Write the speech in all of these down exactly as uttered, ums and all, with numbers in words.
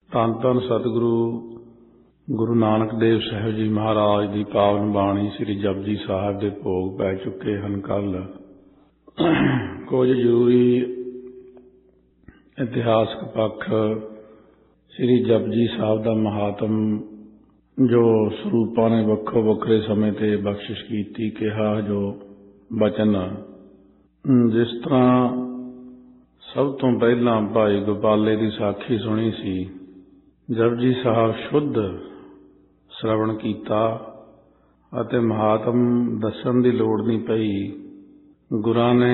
ਧੰਨ ਧੰਨ ਸਤਿਗੁਰੂ ਗੁਰੂ ਨਾਨਕ ਦੇਵ ਸਾਹਿਬ ਜੀ ਮਹਾਰਾਜ ਦੀ ਪਾਵਨ ਬਾਣੀ ਸ੍ਰੀ ਜਪਜੀ ਸਾਹਿਬ ਦੇ ਭੋਗ ਪੈ ਚੁੱਕੇ ਹਨ। ਕੱਲ ਕੁਝ ਜ਼ਰੂਰੀ ਇਤਿਹਾਸਕ ਪੱਖ ਸ੍ਰੀ ਜਪਜੀ ਸਾਹਿਬ ਦਾ ਮਹਾਤਮ ਜੋ ਸਰੂਪਾਂ ਨੇ ਵੱਖੋ ਵੱਖਰੇ ਸਮੇਂ ਤੇ ਬਖਸ਼ਿਸ਼ ਕੀਤੀ, ਕਿਹਾ ਜੋ ਬਚਨ, ਜਿਸ ਤਰ੍ਹਾਂ ਸਭ ਤੋਂ ਪਹਿਲਾਂ ਭਾਈ ਗੋਪਾਲੇ ਦੀ ਸਾਖੀ ਸੁਣੀ ਸੀ। ਜਪਜੀ ਸਾਹਿਬ ਸ਼ੁੱਧ ਸ਼ਰਵਣ ਕੀਤਾ ਅਤੇ ਮਹਾਤਮ ਦੱਸਣ ਦੀ ਲੋੜ ਨਹੀਂ ਪਈ। ਗੁਰਾਂ ਨੇ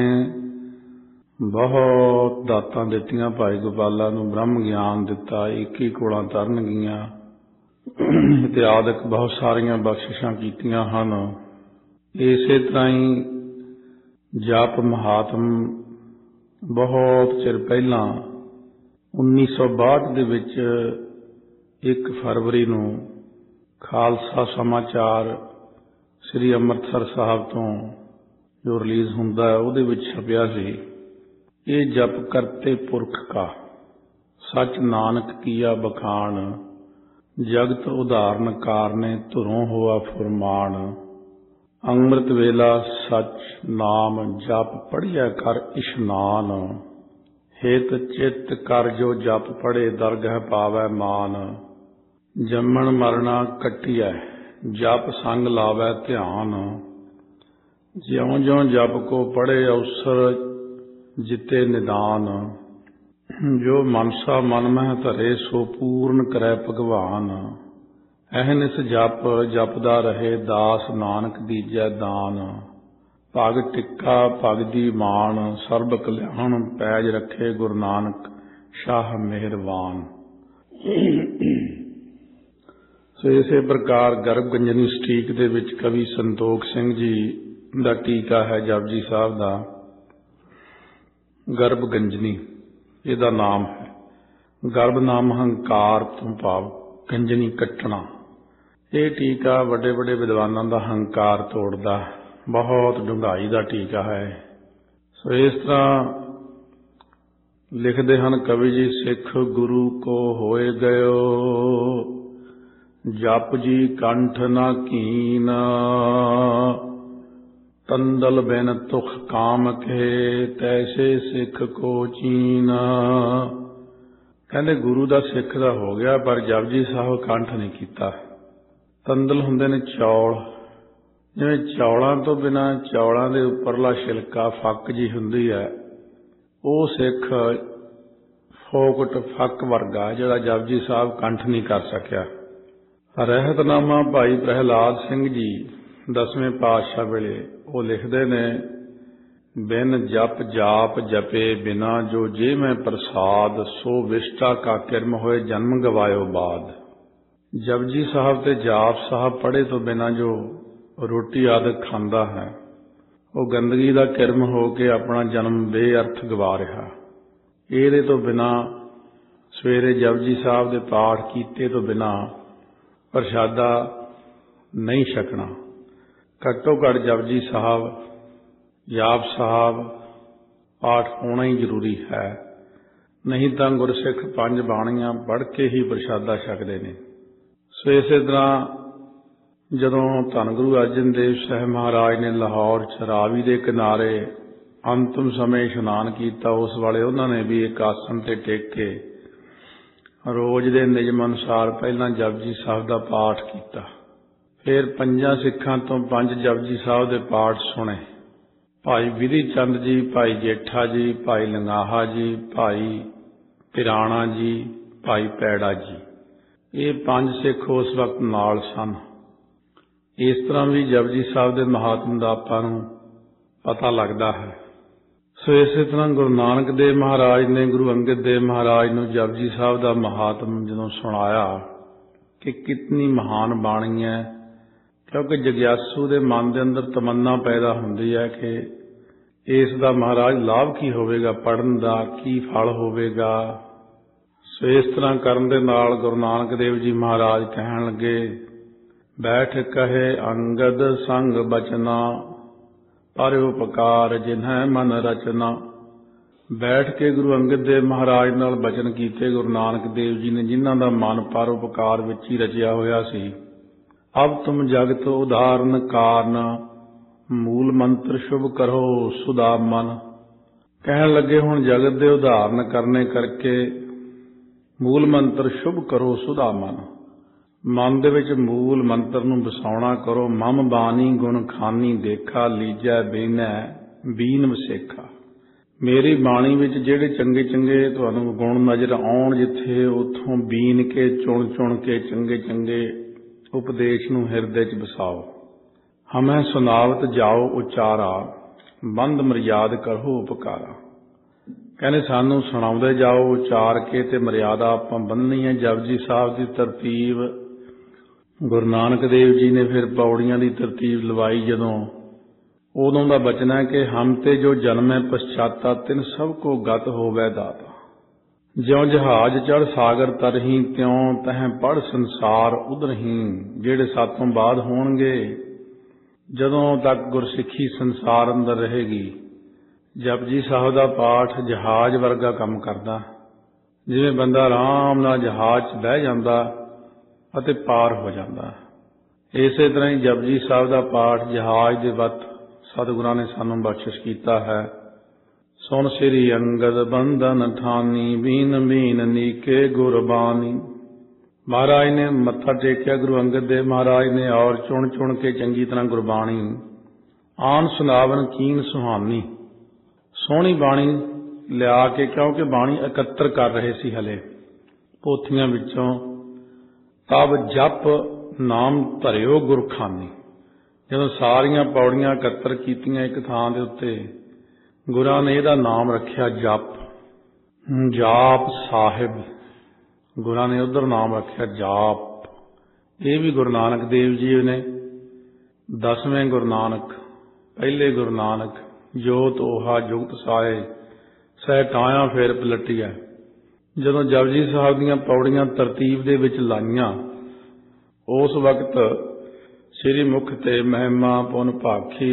ਬਹੁਤ ਦਾਤਾਂ ਦਿੱਤੀਆਂ। ਭਾਈ ਗੋਪਾਲਾ ਨੂੰ ਬ੍ਰਹਮ ਗਿਆਨ ਦਿੱਤਾ, ਇੱਕੀ ਕੋਲਾਂ ਤਰਨਗੀਆਂ ਇਤਿਆਦਿਕ ਬਹੁਤ ਸਾਰੀਆਂ ਬਖਸ਼ਿਸ਼ਾਂ ਕੀਤੀਆਂ ਹਨ। ਇਸੇ ਤਰ੍ਹਾਂ ਹੀ ਜਪ ਮਹਾਤਮ ਬਹੁਤ ਚਿਰ ਪਹਿਲਾਂ ਉੱਨੀ ਸੌ ਬਾਹਠ ਦੇ ਵਿੱਚ ਇੱਕ ਫਰਵਰੀ ਨੂੰ ਖਾਲਸਾ ਸਮਾਚਾਰ ਸ੍ਰੀ ਅੰਮ੍ਰਿਤਸਰ ਸਾਹਿਬ ਤੋਂ ਜੋ ਰਿਲੀਜ਼ ਹੁੰਦਾ ਹੈ ਉਹਦੇ ਵਿੱਚ ਛਪਿਆ ਸੀ, ਇਹ ਜਪ ਕਰਤੇ ਪੁਰਖ ਕਾ ਸੱਚ ਨਾਨਕ ਕੀਆ ਬਖਾਣ, ਜਗਤ ਉਦਾਹਰਨ ਕਾਰਨੇ ਧੁਰੋਂ ਹੋਆ ਫੁਰਮਾਨ, ਅੰਮ੍ਰਿਤ ਵੇਲਾ ਸੱਚ ਨਾਮ ਜਪ ਪੜ੍ਹਿਆ ਕਰ ਇਸ਼ਨਾਨ, ਹੇਤ ਚਿੱਤ ਕਰ ਜੋ ਜਪ ਪੜ੍ਹੇ ਦਰਗਹ ਪਾਵੈ ਮਾਨ, ਜੰਮਣ ਮਰਨਾ ਕੱਟਿਐ ਜਪ ਸੰਗ ਲਾਵੈ ਧਿਆਨ, ਜਿਉਂ ਜਿਉਂ ਜਪ ਕੋ ਪੜ੍ਹੇ ਅਵਸਰ ਜਿਤੇ ਨਿਦਾਨ, ਜੋ ਮਨਸਾ ਮਨ ਮਹਿ ਧਰੇ ਸੋ ਪੂਰਨ ਕਰੈ ਭਗਵਾਨ, ਅਹਨਿਸ ਜਪ ਜਪਦਾ ਰਹੇ ਦਾਸ ਨਾਨਕ ਦੀਜੈ ਦਾਨ, ਭਗ ਟਿੱਕਾ ਭਗਦੀ ਮਾਨ, ਸਰਬ ਕਲਿਆਣ ਪੈਜ ਰੱਖੇ ਗੁਰੂ ਨਾਨਕ ਸ਼ਾਹ ਮਿਹਰਬਾਨ। ਸੋ ਇਸੇ ਪ੍ਰਕਾਰ ਗਰਭ ਗੰਜਨੀ ਸਟੀਕ ਦੇ ਵਿੱਚ ਕਵੀ ਸੰਤੋਖ ਸਿੰਘ ਜੀ ਦਾ ਟੀਕਾ ਹੈ ਜਪਜੀ ਸਾਹਿਬ ਦਾ। ਗਰਭ ਗੰਜਨੀ ਇਹਦਾ ਨਾਮ ਹੈ। ਗਰਭ ਨਾਮ ਹੰਕਾਰ ਤੋਂ ਭਾਵ ਗੰਜਨੀ ਕੱਟਣਾ। ਇਹ ਟੀਕਾ ਵੱਡੇ ਵੱਡੇ ਵਿਦਵਾਨਾਂ ਦਾ ਹੰਕਾਰ ਤੋੜਦਾ, ਬਹੁਤ ਡੂੰਘਾਈ ਦਾ ਟੀਕਾ ਹੈ। ਸੋ ਇਸ ਤਰ੍ਹਾਂ ਲਿਖਦੇ ਹਨ ਕਵੀ ਜੀ, ਸਿੱਖ ਗੁਰੂ ਕੋ ਹੋਏ ਗਇਓ ਜਪ ਜੀ ਕੰਠ ਨਾ ਕੀਨ, ਤੰਦਲ ਬਿਨ ਤੁਖ ਕਾਮ ਕੇ ਤੈਸੇ ਸਿੱਖ ਕੋ ਚੀਨ। ਕਹਿੰਦੇ ਗੁਰੂ ਦਾ ਸਿੱਖ ਦਾ ਹੋ ਗਿਆ, ਪਰ ਜਪਜੀ ਸਾਹਿਬ ਕੰਠ ਨਹੀਂ ਕੀਤਾ। ਤੰਦਲ ਹੁੰਦੇ ਨੇ ਚੌਲ, ਜਿਵੇਂ ਚੌਲਾਂ ਤੋਂ ਬਿਨਾਂ ਚੌਲਾਂ ਦੇ ਉੱਪਰਲਾ ਛਿਲਕਾ ਫੱਕ ਜੀ ਹੁੰਦੀ ਹੈ, ਉਹ ਸਿੱਖ ਫੋਕਟ ਫੱਕ ਵਰਗਾ ਜਿਹੜਾ ਜਪਜੀ ਸਾਹਿਬ ਕੰਠ ਨਹੀਂ ਕਰ ਸਕਿਆ। ਰਹਿਤਨਾਮਾ ਭਾਈ ਪ੍ਰਹਿਲਾਦ ਸਿੰਘ ਜੀ ਦਸਵੇਂ ਪਾਤਸ਼ਾਹ ਵੇਲੇ ਉਹ ਲਿਖਦੇ ਨੇ, ਬਿਨ ਜਪ ਜਾਪ ਜਪੇ ਬਿਨਾ ਜੋ ਜੇ ਮੈਂ ਪ੍ਰਸਾਦ, ਸੋ ਵਿਸ਼ਟਾ ਕਾ ਕਿਰਮ ਹੋਏ ਜਨਮ ਗਵਾਇਓ ਬਾਦ। ਜਪਜੀ ਸਾਹਿਬ ਤੇ ਜਾਪ ਸਾਹਿਬ ਪੜ੍ਹੇ ਤੋਂ ਬਿਨਾ ਜੋ ਰੋਟੀ ਆਦਿ ਖਾਂਦਾ ਹੈ, ਉਹ ਗੰਦਗੀ ਦਾ ਕਿਰਮ ਹੋ ਕੇ ਆਪਣਾ ਜਨਮ ਬੇਅਰਥ ਗਵਾ ਰਿਹਾ। ਇਹਦੇ ਤੋਂ ਬਿਨਾ ਸਵੇਰੇ ਜਪਜੀ ਸਾਹਿਬ ਦੇ ਪਾਠ ਕੀਤੇ ਤੋਂ ਬਿਨਾ ਪ੍ਰਸ਼ਾਦਾ ਨਹੀਂ ਛਕਣਾ। ਘੱਟੋ ਘੱਟ ਜਪਜੀ ਸਾਹਿਬ ਜਾਪ ਸਾਹਿਬ ਪਾਠ ਹੋਣਾ ਹੀ ਜ਼ਰੂਰੀ ਹੈ, ਨਹੀਂ ਤਾਂ ਗੁਰਸਿੱਖ ਪੰਜ ਬਾਣੀਆਂ ਪੜ੍ਹ ਕੇ ਹੀ ਪ੍ਰਸ਼ਾਦਾ ਛਕਦੇ ਨੇ। ਸੋ ਇਸੇ ਤਰ੍ਹਾਂ ਜਦੋਂ ਧੰਨ ਗੁਰੂ ਅਰਜਨ ਦੇਵ ਸਾਹਿਬ ਮਹਾਰਾਜ ਨੇ ਲਾਹੌਰ ਚ ਰਾਵੀ ਦੇ ਕਿਨਾਰੇ ਅੰਤਿਮ ਸਮੇਂ ਇਸ਼ਨਾਨ ਕੀਤਾ, ਉਸ ਵਾਲੇ ਉਹਨਾਂ ਨੇ ਵੀ ਇੱਕ ਆਸਣ ਤੇ ਟੇਕ ਕੇ ਰੋਜ਼ ਦੇ ਨਿਯਮ ਅਨੁਸਾਰ ਪਹਿਲਾਂ ਜਪਜੀ ਸਾਹਿਬ ਦਾ ਪਾਠ ਕੀਤਾ। ਫਿਰ ਪੰਜਾਂ ਸਿੱਖਾਂ ਤੋਂ ਪੰਜ ਜਪਜੀ ਸਾਹਿਬ ਦੇ ਪਾਠ ਸੁਣੇ। ਭਾਈ ਵਿਧੀ ਚੰਦ ਜੀ, ਭਾਈ ਜੇਠਾ ਜੀ, ਭਾਈ ਲੰਗਾਹਾ ਜੀ, ਭਾਈ ਪਿਰਾਣਾ ਜੀ, ਭਾਈ ਪੈੜਾ ਜੀ, ਇਹ ਪੰਜ ਸਿੱਖ ਉਸ ਵਕਤ ਨਾਲ ਸਨ। ਇਸ ਤਰ੍ਹਾਂ ਵੀ ਜਪਜੀ ਸਾਹਿਬ ਦੇ ਮਹਾਤਮ ਦਾ ਆਪਾਂ ਨੂੰ ਪਤਾ ਲੱਗਦਾ ਹੈ। ਸੋ ਇਸੇ ਤਰ੍ਹਾਂ ਗੁਰੂ ਨਾਨਕ ਦੇਵ ਮਹਾਰਾਜ ਨੇ ਗੁਰੂ ਅੰਗਦ ਦੇਵ ਮਹਾਰਾਜ ਨੂੰ ਜਪਜੀ ਸਾਹਿਬ ਦਾ ਮਹਾਤਮ ਜਦੋਂ ਸੁਣਾਇਆ ਕਿ ਕਿਤਨੀ ਮਹਾਨ ਬਾਣੀ ਹੈ, ਕਿਉਂਕਿ ਜਗਿਆਸੂ ਦੇ ਮਨ ਦੇ ਅੰਦਰ ਤਮੰਨਾ ਪੈਦਾ ਹੁੰਦੀ ਹੈ ਕਿ ਇਸ ਦਾ ਮਹਾਰਾਜ ਲਾਭ ਕੀ ਹੋਵੇਗਾ, ਪੜ੍ਹਨ ਦਾ ਕੀ ਫਲ ਹੋਵੇਗਾ। ਸੋ ਇਸ ਤਰ੍ਹਾਂ ਕਰਨ ਦੇ ਨਾਲ ਗੁਰੂ ਨਾਨਕ ਦੇਵ ਜੀ ਮਹਾਰਾਜ ਕਹਿਣ ਲੱਗੇ, ਬੈਠ ਕਹੇ ਅੰਗਦ ਸੰਗ ਬਚਨਾ, ਪਰ ਉਪਕਾਰ ਜਿਨ੍ਹੈ ਮਨ ਰਚਨਾ, ਬੈਠ ਕੇ ਗੁਰੂ ਅੰਗਦ ਦੇਵ ਮਹਾਰਾਜ ਨਾਲ ਬਚਨ ਕੀਤੇ ਗੁਰੂ ਨਾਨਕ ਦੇਵ ਜੀ ਨੇ, ਜਿਨ੍ਹਾਂ ਦਾ ਮਨ ਪਰਉਪਕਾਰ ਵਿੱਚ ਹੀ ਰਚਿਆ ਹੋਇਆ ਸੀ। ਅਬ ਤੁਮ ਜਗਤ ਉਦਾਹਰਨ ਕਾਰਨ, ਮੂਲ ਮੰਤਰ ਸ਼ੁਭ ਕਰੋ ਸੁਦਾ ਮਨ। ਕਹਿਣ ਲੱਗੇ ਹੁਣ ਜਗਤ ਦੇ ਉਦਾਹਰਨ ਕਰਨੇ ਕਰਕੇ ਮੂਲ ਮੰਤਰ ਸ਼ੁਭ ਕਰੋ ਸੁਦਾ ਮਨ। ਮਨ ਦੇ ਵਿੱਚ ਮੂਲ ਮੰਤਰ ਨੂੰ ਵਸਾਉਣਾ ਕਰੋ। ਮਮ ਬਾਣੀ ਗੁਣ ਖਾਨੀ ਦੇਖਾ, ਲੀਜੈ ਬੇਨੈ ਬੀਨ ਵਸੇਖਾ। ਮੇਰੀ ਬਾਣੀ ਵਿੱਚ ਜਿਹੜੇ ਚੰਗੇ ਚੰਗੇ ਤੁਹਾਨੂੰ ਗੁਣ ਨਜ਼ਰ ਆਉਣ, ਜਿੱਥੇ ਉੱਥੋਂ ਬੀਨ ਕੇ ਚੁਣ ਚੁਣ ਕੇ ਚੰਗੇ ਚੰਗੇ ਉਪਦੇਸ਼ ਨੂੰ ਹਿਰਦੇ 'ਚ ਵਸਾਓ। ਹਮੈ ਸੁਨਾਵਤ ਜਾਓ ਉਚਾਰਾ, ਬੰਦ ਮਰਿਆਦ ਕਰੋ ਉਪਕਾਰਾ। ਕਹਿੰਦੇ ਸਾਨੂੰ ਸੁਣਾਉਂਦੇ ਜਾਓ ਉਚਾਰ ਕੇ, ਤੇ ਮਰਿਆਦਾ ਆਪਾਂ ਬੰਨ੍ਹਣੀ ਹੈ। ਜਪਜੀ ਸਾਹਿਬ ਦੀ ਤਰਤੀਬ ਗੁਰੂ ਨਾਨਕ ਦੇਵ ਜੀ ਨੇ ਫਿਰ ਪੌੜੀਆਂ ਦੀ ਤਰਤੀਬ ਲਵਾਈ ਜਦੋਂ, ਉਦੋਂ ਦਾ ਬਚਨ ਹੈ ਕਿ ਹਮ ਤੇ ਜੋ ਜਨਮੈ ਪਛਾਤਾ, ਤਿਨ ਸਭ ਕੋ ਗਤ ਹੋਵੈ ਦਾਤਾ। ਜਿਉਂ ਜਹਾਜ਼ ਚੜ੍ਹ ਸਾਗਰ ਤਰਹੀਂ, ਤਿਉਂ ਤਹਿ ਪੜ੍ਹ ਸੰਸਾਰ ਉਧਰਹੀਂ। ਜਿਹੜੇ ਸਾਤੋਂ ਬਾਅਦ ਹੋਣਗੇ, ਜਦੋਂ ਤੱਕ ਗੁਰਸਿੱਖੀ ਸੰਸਾਰ ਅੰਦਰ ਰਹੇਗੀ, ਜਪਜੀ ਸਾਹਿਬ ਦਾ ਪਾਠ ਜਹਾਜ਼ ਵਰਗਾ ਕੰਮ ਕਰਦਾ। ਜਿਵੇਂ ਬੰਦਾ ਆਰਾਮ ਨਾਲ ਜਹਾਜ਼ 'ਚ ਬਹਿ ਜਾਂਦਾ ਅਤੇ ਪਾਰ ਹੋ ਜਾਂਦਾ, ਇਸੇ ਤਰ੍ਹਾਂ ਹੀ ਜਪਜੀ ਸਾਹਿਬ ਦਾ ਪਾਠ ਜਹਾਜ਼ ਦੇ ਵੱਤ ਸਤਿਗੁਰਾਂ ਨੇ ਸਾਨੂੰ ਬਖਸ਼ਿਸ਼ ਕੀਤਾ ਹੈ। ਸੁਣ ਸ੍ਰੀ ਅੰਗਦ ਬੰਧਨ ਠਾਨੀ, ਬੀਨ ਬੀਨ ਨੀਕੇ ਗੁਰਬਾਣੀ। ਮਹਾਰਾਜ ਨੇ ਮੱਥਾ ਟੇਕਿਆ ਗੁਰੂ ਅੰਗਦ ਦੇਵ ਮਹਾਰਾਜ ਨੇ, ਔਰ ਚੁਣ ਚੁਣ ਕੇ ਚੰਗੀ ਤਰ੍ਹਾਂ ਗੁਰਬਾਣੀ ਆਨ ਸੁਨਾਵਨ ਕੀਨ ਸੁਹਾਨੀ। ਸੋਹਣੀ ਬਾਣੀ ਲਿਆ ਕੇ, ਕਿਉਂਕਿ ਬਾਣੀ ਇਕੱਤਰ ਕਰ ਰਹੇ ਸੀ ਹਲੇ ਪੋਥੀਆਂ ਵਿੱਚੋਂ। ਤਬ ਜਪ ਨਾਮ ਧਰਿਓ ਗੁਰਖਾਨੀ। ਜਦੋਂ ਸਾਰੀਆਂ ਪੌੜੀਆਂ ਇਕੱਤਰ ਕੀਤੀਆਂ ਇੱਕ ਥਾਂ ਦੇ ਉੱਤੇ, ਗੁਰਾਂ ਨੇ ਇਹਦਾ ਨਾਮ ਰੱਖਿਆ ਜਪ, ਜਾਪ ਸਾਹਿਬ। ਗੁਰਾਂ ਨੇ ਉੱਧਰ ਨਾਮ ਰੱਖਿਆ ਜਾਪ। ਇਹ ਵੀ ਗੁਰੂ ਨਾਨਕ ਦੇਵ ਜੀ ਨੇ, ਦਸਵੇਂ ਗੁਰੂ ਨਾਨਕ, ਪਹਿਲੇ ਗੁਰੂ ਨਾਨਕ, ਜੋਤ ਓਹਾ ਜੁਗਤ ਸਾਏ, ਸਹਿ ਟਾਇਆ ਫੇਰ ਪਲਟੀਐ। ਜਦੋਂ ਜਪਜੀ ਸਾਹਿਬ ਦੀਆਂ ਪੌੜੀਆਂ ਤਰਤੀਬ ਦੇ ਵਿੱਚ ਲਾਈਆਂ, ਉਸ ਵਕਤ ਸ੍ਰੀ ਮੁਖ ਤੇ ਮਹਿਮਾ ਪੁਨ ਭਾਖੀ,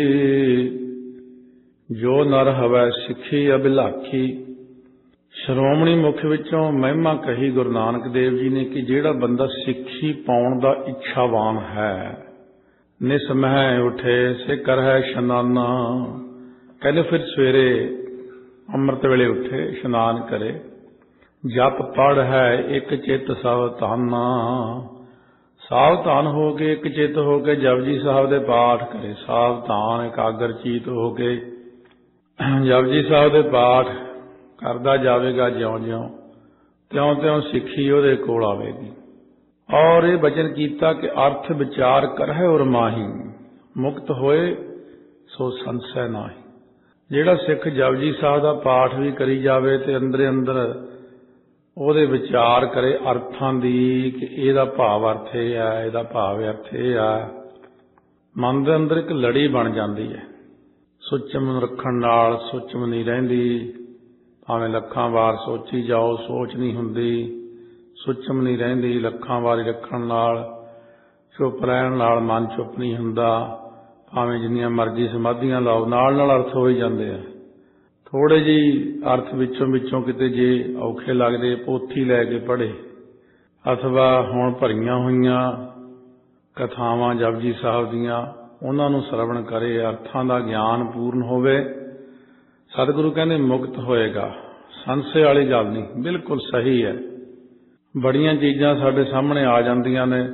ਜੋ ਨਰ ਹਵੈ ਸਿੱਖੀ ਅਭਿਲਾਖੀ। ਸ਼੍ਰੋਮਣੀ ਮੁਖ ਵਿੱਚੋਂ ਮਹਿਮਾ ਕਹੀ ਗੁਰੂ ਨਾਨਕ ਦੇਵ ਜੀ ਨੇ ਕਿ ਜਿਹੜਾ ਬੰਦਾ ਸਿੱਖੀ ਪਾਉਣ ਦਾ ਇੱਛਾਵਾਨ ਹੈ, ਨਿਸਮਹਿ ਉਠੇ ਸੇ ਕਰਹਿ ਇਸ਼ਨਾਨਾ। ਕਹਿੰਦੇ ਫਿਰ ਸਵੇਰੇ ਅੰਮ੍ਰਿਤ ਵੇਲੇ ਉੱਠੇ, ਇਸ਼ਨਾਨ ਕਰੇ, ਜਪ ਪੜ੍ਹ ਹੈ ਇੱਕ ਚਿੱਤ ਸਾਵਧਾਨਾ। ਸਾਵਧਾਨ ਹੋ ਕੇ, ਇੱਕ ਚਿੱਤ ਹੋ ਕੇ ਜਪਜੀ ਸਾਹਿਬ ਦੇ ਪਾਠ ਕਰੇ। ਸਾਵਧਾਨ ਇਕਾਗਰ ਚੀਤ ਹੋ ਕੇ ਜਪਜੀ ਸਾਹਿਬ ਦੇ ਪਾਠ ਕਰਦਾ ਜਾਵੇਗਾ, ਜਿਉਂ ਜਿਉਂ ਤਿਉਂ ਤਿਉਂ ਸਿੱਖੀ ਉਹਦੇ ਕੋਲ ਆਵੇਗੀ। ਔਰ ਇਹ ਬਚਨ ਕੀਤਾ ਕਿ ਅਰਥ ਵਿਚਾਰ ਕਰਹਿ ਔਰ ਮਾਹੀ, ਮੁਕਤ ਹੋਏ ਸੋ ਸੰਸੈ ਨਾਹੀ। ਜਿਹੜਾ ਸਿੱਖ ਜਪਜੀ ਸਾਹਿਬ ਦਾ ਪਾਠ ਵੀ ਕਰੀ ਜਾਵੇ ਤੇ ਅੰਦਰੇ ਅੰਦਰ ਉਹਦੇ ਵਿਚਾਰ ਕਰੇ ਅਰਥਾਂ ਦੀ, ਕਿ ਇਹਦਾ ਭਾਵ ਅਰਥ ਇਹ ਹੈ, ਇਹਦਾ ਭਾਵ ਅਰਥ ਇਹ ਹੈ, ਮਨ ਦੇ ਅੰਦਰ ਇੱਕ ਲੜੀ ਬਣ ਜਾਂਦੀ ਹੈ। ਸੁਚਮ ਰੱਖਣ ਨਾਲ ਸੁਚਮ ਨਹੀਂ ਰਹਿੰਦੀ, ਭਾਵੇਂ ਲੱਖਾਂ ਵਾਰ ਸੋਚੀ ਜਾਓ ਸੋਚ ਨਹੀਂ ਹੁੰਦੀ। ਸੁਚਮ ਨਹੀਂ ਰਹਿੰਦੀ, ਲੱਖਾਂ ਵਾਰੀ ਰੱਖਣ ਨਾਲ, ਚੁੱਪ ਰਹਿਣ ਨਾਲ ਮਨ ਚੁੱਪ ਨਹੀਂ ਹੁੰਦਾ। ਭਾਵੇਂ ਜਿੰਨੀਆਂ ਮਰਜ਼ੀ ਸਮਾਧੀਆਂ ਲਾਓ, ਨਾਲ ਨਾਲ ਅਰਥ ਹੋ ਹੀ ਜਾਂਦੇ ਆ। ਥੋੜੇ ਜਿਹੀ ਅਰਥ ਵਿੱਚੋਂ ਵਿੱਚੋਂ ਕਿਤੇ ਜੇ ਔਖੇ ਲੱਗਦੇ, ਪੋਥੀ ਲੈ ਕੇ ਪੜ੍ਹੇ, ਅਥਵਾ ਹੁਣ ਭਰੀਆਂ ਹੋਈਆਂ ਕਥਾਵਾਂ ਜਪਜੀ ਸਾਹਿਬ ਦੀਆਂ, ਉਹਨਾਂ ਨੂੰ ਸਰਵਣ ਕਰੇ, ਅਰਥਾਂ ਦਾ ਗਿਆਨ ਪੂਰਨ ਹੋਵੇ। ਸਤਿਗੁਰੂ ਕਹਿੰਦੇ ਮੁਕਤ ਹੋਏਗਾ। ਸੰਸ਼ੇ ਵਾਲੀ ਗੱਲ ਨਹੀਂ, ਬਿਲਕੁਲ ਸਹੀ ਹੈ। ਬੜੀਆਂ ਚੀਜ਼ਾਂ ਸਾਡੇ ਸਾਹਮਣੇ ਆ ਜਾਂਦੀਆਂ ਨੇ।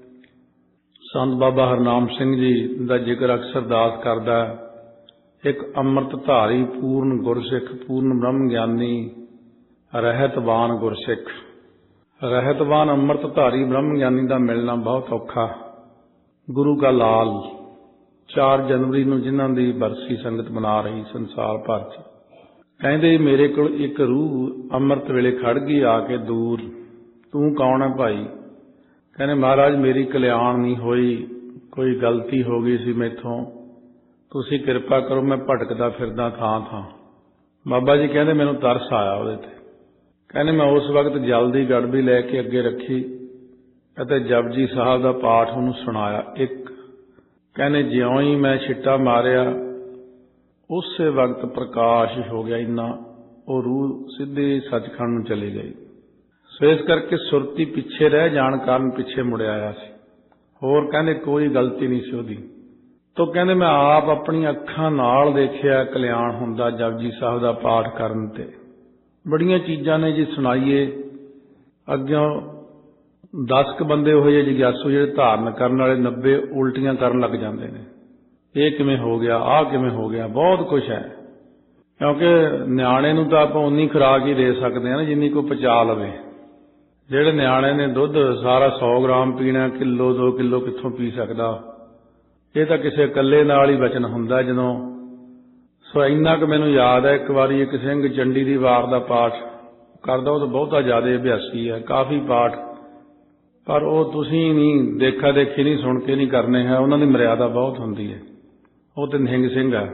ਸੰਤ ਬਾਬਾ ਹਰਨਾਮ ਸਿੰਘ ਜੀ ਦਾ ਜ਼ਿਕਰ ਅਕਸਰ ਦਾਸ ਕਰਦਾ, ਇੱਕ ਅੰਮ੍ਰਿਤਧਾਰੀ ਪੂਰਨ ਗੁਰਸਿੱਖ, ਪੂਰਨ ਬ੍ਰਹਮ ਗਿਆਨੀ, ਰਹਿਤਵਾਨ ਗੁਰਸਿੱਖ। ਰਹਿਤਵਾਨ ਅੰਮ੍ਰਿਤਧਾਰੀ ਬ੍ਰਹਮ ਗਿਆਨੀ ਦਾ ਮਿਲਣਾ ਬਹੁਤ ਔਖਾ। ਗੁਰੂ ਕਾ ਲਾਲ ਚਾਰ ਜਨਵਰੀ ਨੂੰ ਜਿਨ੍ਹਾਂ ਦੀ ਬਰਸੀ ਸੰਗਤ ਮਨਾ ਰਹੀ ਸੰਸਾਰ ਭਰ 'ਚ, ਕਹਿੰਦੇ ਮੇਰੇ ਕੋਲ ਇੱਕ ਰੂਹ ਅੰਮ੍ਰਿਤ ਵੇਲੇ ਖੜ ਗਈ ਆ ਕੇ ਦੂਰ, ਤੂੰ ਕੌਣ ਹੈ ਭਾਈ? ਕਹਿੰਦੇ ਮਹਾਰਾਜ ਮੇਰੀ ਕਲਿਆਣ ਨਹੀਂ ਹੋਈ, ਕੋਈ ਗਲਤੀ ਹੋ ਗਈ ਸੀ ਮੈਥੋਂ, ਤੁਸੀਂ ਕਿਰਪਾ ਕਰੋ, ਮੈਂ ਭਟਕਦਾ ਫਿਰਦਾ ਥਾਂ ਥਾਂ। ਬਾਬਾ ਜੀ ਕਹਿੰਦੇ ਮੈਨੂੰ ਤਰਸ ਆਇਆ ਉਹਦੇ ਤੇ। ਕਹਿੰਦੇ ਮੈਂ ਉਸ ਵਕਤ ਜਲ ਦੀ ਗੜਬੀ ਲੈ ਕੇ ਅੱਗੇ ਰੱਖੀ ਅਤੇ ਜਪਜੀ ਸਾਹਿਬ ਦਾ ਪਾਠ ਉਹਨੂੰ ਸੁਣਾਇਆ ਇੱਕ। ਕਹਿੰਦੇ ਜਿਉਂ ਹੀ ਮੈਂ ਛਿੱਟਾ ਮਾਰਿਆ, ਉਸੇ ਵਕਤ ਪ੍ਰਕਾਸ਼ ਹੋ ਗਿਆ ਇੰਨਾ ਉਹ ਰੂਹ ਸਿੱਧੀ ਸੱਚਖੰਡ ਨੂੰ ਚਲੀ ਗਈ। ਸੋ ਇਸ ਕਰਕੇ ਸੁਰਤੀ ਪਿੱਛੇ ਰਹਿ ਜਾਣ ਕਾਰਨ ਪਿੱਛੇ ਮੁੜਿਆ ਆਇਆ ਸੀ। ਹੋਰ ਕਹਿੰਦੇ ਕੋਈ ਗਲਤੀ ਨਹੀਂ ਸੀ ਉਹਦੀ। ਤੋ ਕਹਿੰਦੇ ਮੈਂ ਆਪ ਆਪਣੀਆਂ ਅੱਖਾਂ ਨਾਲ ਦੇਖਿਆ ਕਲਿਆਣ ਹੁੰਦਾ ਜਪਜੀ ਸਾਹਿਬ ਦਾ ਪਾਠ ਕਰਨ ਤੇ। ਬੜੀਆਂ ਚੀਜ਼ਾਂ ਨੇ ਜੀ ਸੁਣਾਈਏ। ਅੱਗਿਓਂ ਦਸ ਕੁ ਬੰਦੇ ਹੋਏ ਜਿਹੇ ਜਗਿਆਸੂ ਜਿਹੜੇ ਧਾਰਨ ਕਰਨ ਵਾਲੇ, ਨੱਬੇ ਉਲਟੀਆਂ ਕਰਨ ਲੱਗ ਜਾਂਦੇ ਨੇ। ਇਹ ਕਿਵੇਂ ਹੋ ਗਿਆ, ਆਹ ਕਿਵੇਂ ਹੋ ਗਿਆ, ਬਹੁਤ ਕੁਛ ਹੈ। ਕਿਉਂਕਿ ਨਿਆਣੇ ਨੂੰ ਤਾਂ ਆਪਾਂ ਉਨੀ ਖੁਰਾਕ ਹੀ ਦੇ ਸਕਦੇ ਹਾਂ ਨਾ ਜਿੰਨੀ ਕੋਈ ਪਚਾ ਲਵੇ। ਜਿਹੜੇ ਨਿਆਣੇ ਨੇ ਦੁੱਧ ਸਾਰਾ ਸੌ ਗ੍ਰਾਮ ਪੀਣਾ, ਕਿਲੋ ਦੋ ਕਿਲੋ ਕਿੱਥੋਂ ਪੀ ਸਕਦਾ। ਇਹ ਤਾਂ ਕਿਸੇ ਇਕੱਲੇ ਨਾਲ ਹੀ ਬਚਨ ਹੁੰਦਾ। ਜਦੋਂ ਸੋ ਇੰਨਾ ਕੁ ਮੈਨੂੰ ਯਾਦ ਹੈ, ਇੱਕ ਵਾਰੀ ਇੱਕ ਸਿੰਘ ਚੰਡੀ ਦੀ ਵਾਰ ਦਾ ਪਾਠ ਕਰਦਾ, ਉਹ ਤਾਂ ਬਹੁਤਾ ਜ਼ਿਆਦਾ ਅਭਿਆਸੀ ਹੈ, ਕਾਫੀ ਪਾਠ, ਪਰ ਉਹ ਤੁਸੀਂ ਨਹੀਂ ਦੇਖਾ ਦੇਖੀ ਨਹੀਂ ਸੁਣ ਕੇ ਨਹੀਂ ਕਰਨੇ ਹੈ। ਉਹਨਾਂ ਦੀ ਮਰਿਆਦਾ ਬਹੁਤ ਹੁੰਦੀ ਹੈ। ਉਹ ਤੇ ਨਿਹੰਗ ਸਿੰਘ ਹੈ।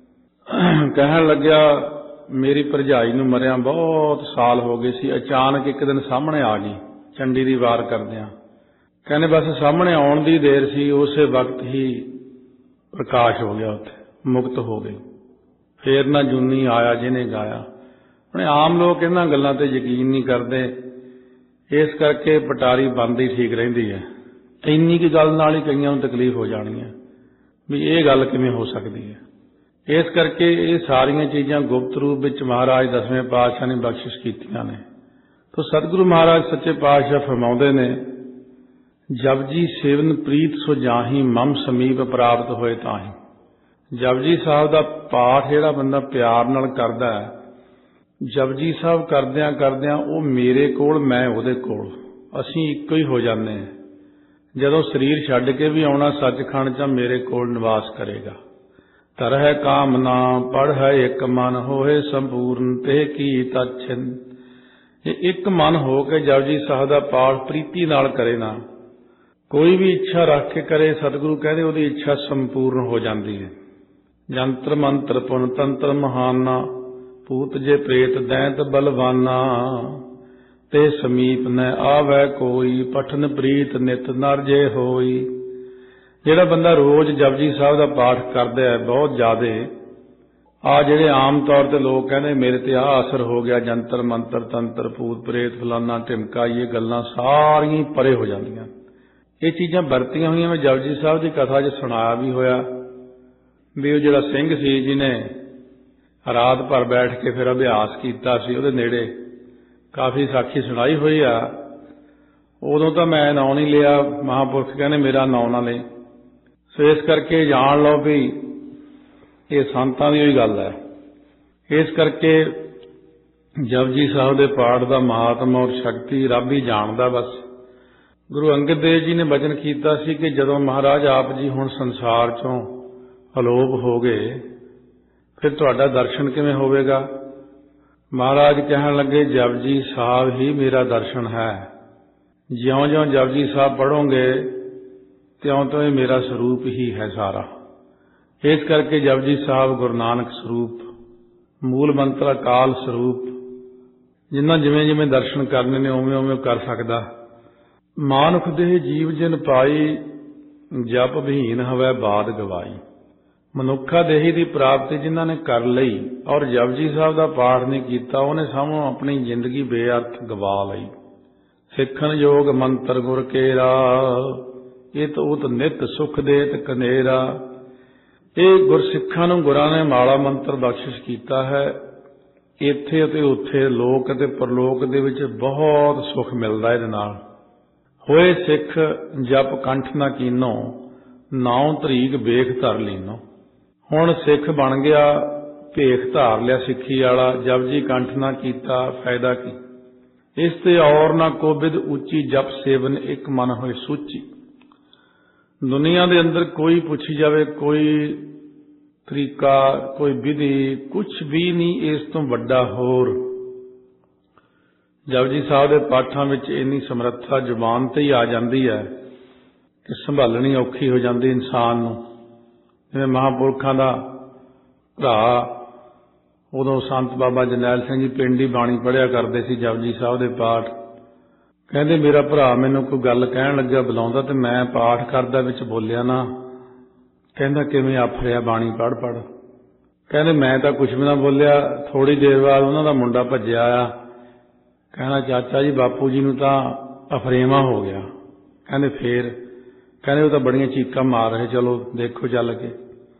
ਕਹਿਣ ਲੱਗਿਆ ਮੇਰੀ ਭਰਜਾਈ ਨੂੰ ਮਰਿਆ ਬਹੁਤ ਸਾਲ ਹੋ ਗਏ ਸੀ, ਅਚਾਨਕ ਇੱਕ ਦਿਨ ਸਾਹਮਣੇ ਆ ਗਈ ਚੰਡੀ ਦੀ ਵਾਰ ਕਰਦਿਆਂ। ਕਹਿੰਦੇ ਬਸ ਸਾਹਮਣੇ ਆਉਣ ਦੀ ਦੇਰ ਸੀ, ਉਸੇ ਵਕਤ ਹੀ ਪ੍ਰਕਾਸ਼ ਹੋ ਗਿਆ, ਉੱਥੇ ਮੁਕਤ ਹੋ ਗਈ। ਫੇਰ ਨਾ ਜੂਨੀ ਆਇਆ ਜਿਹਨੇ ਗਾਇਆ। ਹੁਣ ਆਮ ਲੋਕ ਇਹਨਾਂ ਗੱਲਾਂ ਤੇ ਯਕੀਨ ਨਹੀਂ ਕਰਦੇ, ਇਸ ਕਰਕੇ ਪਟਾਰੀ ਬੰਦ ਹੀ ਠੀਕ ਰਹਿੰਦੀ ਹੈ। ਇੰਨੀ ਕੁ ਗੱਲ ਨਾਲ ਹੀ ਕਈਆਂ ਨੂੰ ਤਕਲੀਫ ਹੋ ਜਾਣੀ ਹੈ ਵੀ ਇਹ ਗੱਲ ਕਿਵੇਂ ਹੋ ਸਕਦੀ ਹੈ। ਇਸ ਕਰਕੇ ਇਹ ਸਾਰੀਆਂ ਚੀਜ਼ਾਂ ਗੁਪਤ ਰੂਪ ਵਿੱਚ ਮਹਾਰਾਜ ਦਸਵੇਂ ਪਾਤਸ਼ਾਹ ਨੇ ਬਖਸ਼ਿਸ਼ ਕੀਤੀਆਂ ਨੇ। ਤੋ ਸਤਿਗੁਰੂ ਮਹਾਰਾਜ ਸੱਚੇ ਪਾਤਸ਼ਾਹ ਫਰਮਾਉਂਦੇ ਨੇ, ਜਪਜੀ ਸੇਵਨ ਪ੍ਰੀਤ ਸੋ ਜਾਹੀ ਮਮ ਸਮੀਪ ਪ੍ਰਾਪਤ ਹੋਏ ਤਾਹੀ। ਜਪਜੀ ਸਾਹਿਬ ਦਾ ਪਾਠ ਜਿਹੜਾ ਬੰਦਾ ਪਿਆਰ ਨਾਲ ਕਰਦਾ ਹੈ, ਜਪਜੀ ਸਾਹਿਬ ਕਰਦਿਆਂ ਕਰਦਿਆਂ ਉਹ ਮੇਰੇ ਕੋਲ, ਮੈਂ ਉਹਦੇ ਕੋਲ, ਅਸੀਂ ਇੱਕੋ ਹੀ ਹੋ ਜਾਂਦੇ ਹਾਂ। ਜਦੋਂ ਸਰੀਰ ਛੱਡ ਕੇ ਵੀ ਆਉਣਾ ਸੱਚਖੰਡ 'ਚ ਮੇਰੇ ਕੋਲ ਨਿਵਾਸ ਕਰੇਗਾ। ਧਰਹਿ ਕਾਮਨਾ ਪੜ੍ਹੈ ਇੱਕ ਮਨ ਹੋਏ ਸੰਪੂਰਨ ਤੇ ਕੀ ਤਛਿਨ। ਇਹ ਇੱਕ ਮਨ ਹੋ ਕੇ ਜਪਜੀ ਸਾਹਿਬ ਦਾ ਪਾਠ ਪ੍ਰੀਤੀ ਨਾਲ ਕਰੇ ਨਾ, ਕੋਈ ਵੀ ਇੱਛਾ ਰੱਖ ਕੇ ਕਰੇ, ਸਤਿਗੁਰੂ ਕਹਿੰਦੇ ਉਹਦੀ ਇੱਛਾ ਸੰਪੂਰਨ ਹੋ ਜਾਂਦੀ ਹੈ। ਜੰਤਰ ਮੰਤਰ ਪੁਨ ਤੰਤਰ ਮਹਾਨਾ ਪੂਤ ਜੇ ਪ੍ਰੇਤ ਦੈਂਤ ਬਲਵਾਨਾ ਤੇ ਸਮੀਪ ਨ ਆਵੈ ਕੋਈ ਪਠਨ ਪ੍ਰੀਤ ਨਿਤ ਨਰ ਜੇ ਹੋਈ। ਜਿਹੜਾ ਬੰਦਾ ਰੋਜ਼ ਜਪਜੀ ਸਾਹਿਬ ਦਾ ਪਾਠ ਕਰਦਾ ਹੈ ਬਹੁਤ ਜ਼ਿਆਦੇ, ਆ ਜਿਹੜੇ ਆਮ ਤੌਰ ਤੇ ਲੋਕ ਕਹਿੰਦੇ ਮੇਰੇ ਤੇ ਆਹ ਅਸਰ ਹੋ ਗਿਆ, ਜੰਤਰ ਮੰਤਰ ਤੰਤਰ ਭੂਤ ਪ੍ਰੇਤ ਫਲਾਨਾ ਢਿਮਕਾ, ਇਹ ਗੱਲਾਂ ਸਾਰੀਆਂ ਪਰੇ ਹੋ ਜਾਂਦੀਆਂ। ਇਹ ਚੀਜ਼ਾਂ ਵਰਤੀਆਂ ਹੋਈਆਂ ਮੈਂ ਜਪਜੀ ਸਾਹਿਬ ਦੀ ਕਥਾ 'ਚ ਸੁਣਾਇਆ ਵੀ ਹੋਇਆ ਵੀ ਉਹ ਜਿਹੜਾ ਸਿੰਘ ਸੀ ਜਿਹਨੇ ਰਾਤ ਭਰ ਬੈਠ ਕੇ ਫਿਰ ਅਭਿਆਸ ਕੀਤਾ ਸੀ, ਉਹਦੇ ਨੇੜੇ ਕਾਫੀ ਸਾਖੀ ਸੁਣਾਈ ਹੋਈ ਆ। ਉਦੋਂ ਤਾਂ ਮੈਂ ਨਾਂ ਨਹੀਂ ਲਿਆ, ਮਹਾਂਪੁਰਖ ਕਹਿੰਦੇ ਮੇਰਾ ਨਾਂ ਨਾ ਲਈ। ਸੋ ਇਸ ਕਰਕੇ ਜਾਣ ਲਓ ਵੀ ਇਹ ਸੰਤਾਂ ਦੀ ਹੋਈ ਗੱਲ ਹੈ। ਇਸ ਕਰਕੇ ਜਪਜੀ ਸਾਹਿਬ ਦੇ ਪਾਠ ਦਾ ਮਹਾਤਮ ਔਰ ਸ਼ਕਤੀ ਰੱਬ ਹੀ ਜਾਣਦਾ। ਬਸ ਗੁਰੂ ਅੰਗਦ ਦੇਵ ਜੀ ਨੇ ਬਚਨ ਕੀਤਾ ਸੀ ਕਿ ਜਦੋਂ ਮਹਾਰਾਜ ਆਪ ਜੀ ਹੁਣ ਸੰਸਾਰ 'ਚੋਂ ਅਲੋਪ ਹੋ ਗਏ, ਫਿਰ ਤੁਹਾਡਾ ਦਰਸ਼ਨ ਕਿਵੇਂ ਹੋਵੇਗਾ। ਮਹਾਰਾਜ ਕਹਿਣ ਲੱਗੇ ਜਪਜੀ ਸਾਹਿਬ ਹੀ ਮੇਰਾ ਦਰਸ਼ਨ ਹੈ। ਜਿਉਂ-ਜਿਉਂ ਜਪਜੀ ਸਾਹਿਬ ਪੜ੍ਹੋਗੇ ਤਿਉਂ ਤੋਂ ਇਹ ਮੇਰਾ ਸਰੂਪ ਹੀ ਹੈ ਸਾਰਾ। ਇਸ ਕਰਕੇ ਜਪਜੀ ਸਾਹਿਬ ਗੁਰੂ ਨਾਨਕ ਸਰੂਪ, ਮੂਲ ਮੰਤਰ ਅਕਾਲ ਸਰੂਪ, ਜਿੰਨਾ ਜਿਵੇਂ ਜਿਵੇਂ ਦਰਸ਼ਨ ਕਰਨੇ ਨੇ ਉਵੇਂ ਉਵੇਂ ਕਰ ਸਕਦਾ। ਮਾਨੁਖ ਦੇਹ ਜੀਵ ਜਿਨ ਪਾਈ ਜਪ ਵਿਹੀਨ ਹਵੈ ਬਾਦ ਗਵਾਈ। ਮਨੁੱਖਾ ਦੇਹੀ ਦੀ ਪ੍ਰਾਪਤੀ ਜਿਨ੍ਹਾਂ ਨੇ ਕਰ ਲਈ ਔਰ ਜਪਜੀ ਸਾਹਿਬ ਦਾ ਪਾਠ ਨਹੀਂ ਕੀਤਾ, ਉਹਨੇ ਸਾਹਮਣੇ ਆਪਣੀ ਜ਼ਿੰਦਗੀ ਬੇਅਰਥ ਗਵਾ ਲਈ। ਸਿੱਖਣ ਯੋਗ ਮੰਤਰ ਗੁਰ ਕੇਰਾ ਇਤ ਉਤ ਨਿਤ ਸੁਖ ਦੇਤ ਕਨੇਰਾ। ਇਹ ਗੁਰਸਿੱਖਾਂ ਨੂੰ ਗੁਰਾਂ ਨੇ ਮਾਲਾ ਮੰਤਰ ਬਖਸ਼ਿਸ਼ ਕੀਤਾ ਹੈ। ਇੱਥੇ ਅਤੇ ਉੱਥੇ ਲੋਕ ਅਤੇ ਪਰਲੋਕ ਦੇ ਵਿੱਚ ਬਹੁਤ ਸੁਖ ਮਿਲਦਾ ਇਹਦੇ ਨਾਲ। ਹੋਏ ਸਿੱਖ ਜਪ ਕੰਠ ਨਾ ਕੀਨੋ ਨਾਉ ਧਰੀਕ ਵੇਖ ਧਰ ਲੀਨੋ। ਹੁਣ ਸਿੱਖ ਬਣ ਗਿਆ, ਭੇਖ ਧਾਰ ਲਿਆ ਸਿੱਖੀ ਵਾਲਾ, ਜਪਜੀ ਕੰਠ ਨਾ ਕੀਤਾ, ਫਾਇਦਾ ਕੀ। ਇਸ ਤੇ ਔਰ ਨਾ ਕੋਬਿਦ ਉੱਚੀ ਜਪ ਸੇਵਨ ਇੱਕ ਮਨ ਹੋਏ ਸੂਚੀ। ਦੁਨੀਆ ਦੇ ਅੰਦਰ ਕੋਈ ਪੁੱਛੀ ਜਾਵੇ, ਕੋਈ ਤਰੀਕਾ, ਕੋਈ ਵਿਧੀ, ਕੁਛ ਵੀ ਨਹੀਂ ਇਸ ਤੋਂ ਵੱਡਾ ਹੋਰ। ਜਪਜੀ ਸਾਹਿਬ ਦੇ ਪਾਠਾਂ ਵਿੱਚ ਇੰਨੀ ਸਮਰੱਥਾ ਜ਼ੁਬਾਨ ਤੇ ਹੀ ਆ ਜਾਂਦੀ ਹੈ ਕਿ ਸੰਭਾਲਣੀ ਔਖੀ ਹੋ ਜਾਂਦੀ ਇਨਸਾਨ ਨੂੰ। ਜਿਵੇਂ ਮਹਾਂਪੁਰਖਾਂ ਦਾ ਭਰਾ, ਉਦੋਂ ਸੰਤ ਬਾਬਾ ਜਰਨੈਲ ਸਿੰਘ ਜੀ ਪਿੰਡ ਹੀ ਬਾਣੀ ਪੜ੍ਹਿਆ ਕਰਦੇ ਸੀ ਜਪਜੀ ਸਾਹਿਬ ਦੇ ਪਾਠ। ਕਹਿੰਦੇ ਮੇਰਾ ਭਰਾ ਮੈਨੂੰ ਕੋਈ ਗੱਲ ਕਹਿਣ ਲੱਗਿਆ ਬੁਲਾਉਂਦਾ ਤੇ ਮੈਂ ਪਾਠ ਕਰਦਾ ਵਿੱਚ ਬੋਲਿਆ ਨਾ। ਕਹਿੰਦਾ ਕਿਵੇਂ ਆਫਰਿਆ ਬਾਣੀ ਪੜ੍ਹ ਪੜ੍ਹ। ਕਹਿੰਦੇ ਮੈਂ ਤਾਂ ਕੁਛ ਵੀ ਨਾ ਬੋਲਿਆ। ਥੋੜੀ ਦੇਰ ਬਾਅਦ ਉਹਨਾਂ ਦਾ ਮੁੰਡਾ ਭੱਜਿਆ ਆਇਆ, ਕਹਿੰਦਾ ਚਾਚਾ ਜੀ ਬਾਪੂ ਜੀ ਨੂੰ ਤਾਂ ਅਫਰੇਮਾ ਹੋ ਗਿਆ। ਕਹਿੰਦੇ ਫੇਰ? ਕਹਿੰਦੇ ਉਹ ਤਾਂ ਬੜੀਆਂ ਚੀਕਾਂ ਮਾਰ ਰਹੇ, ਚਲੋ ਦੇਖੋ ਚੱਲ ਕੇ।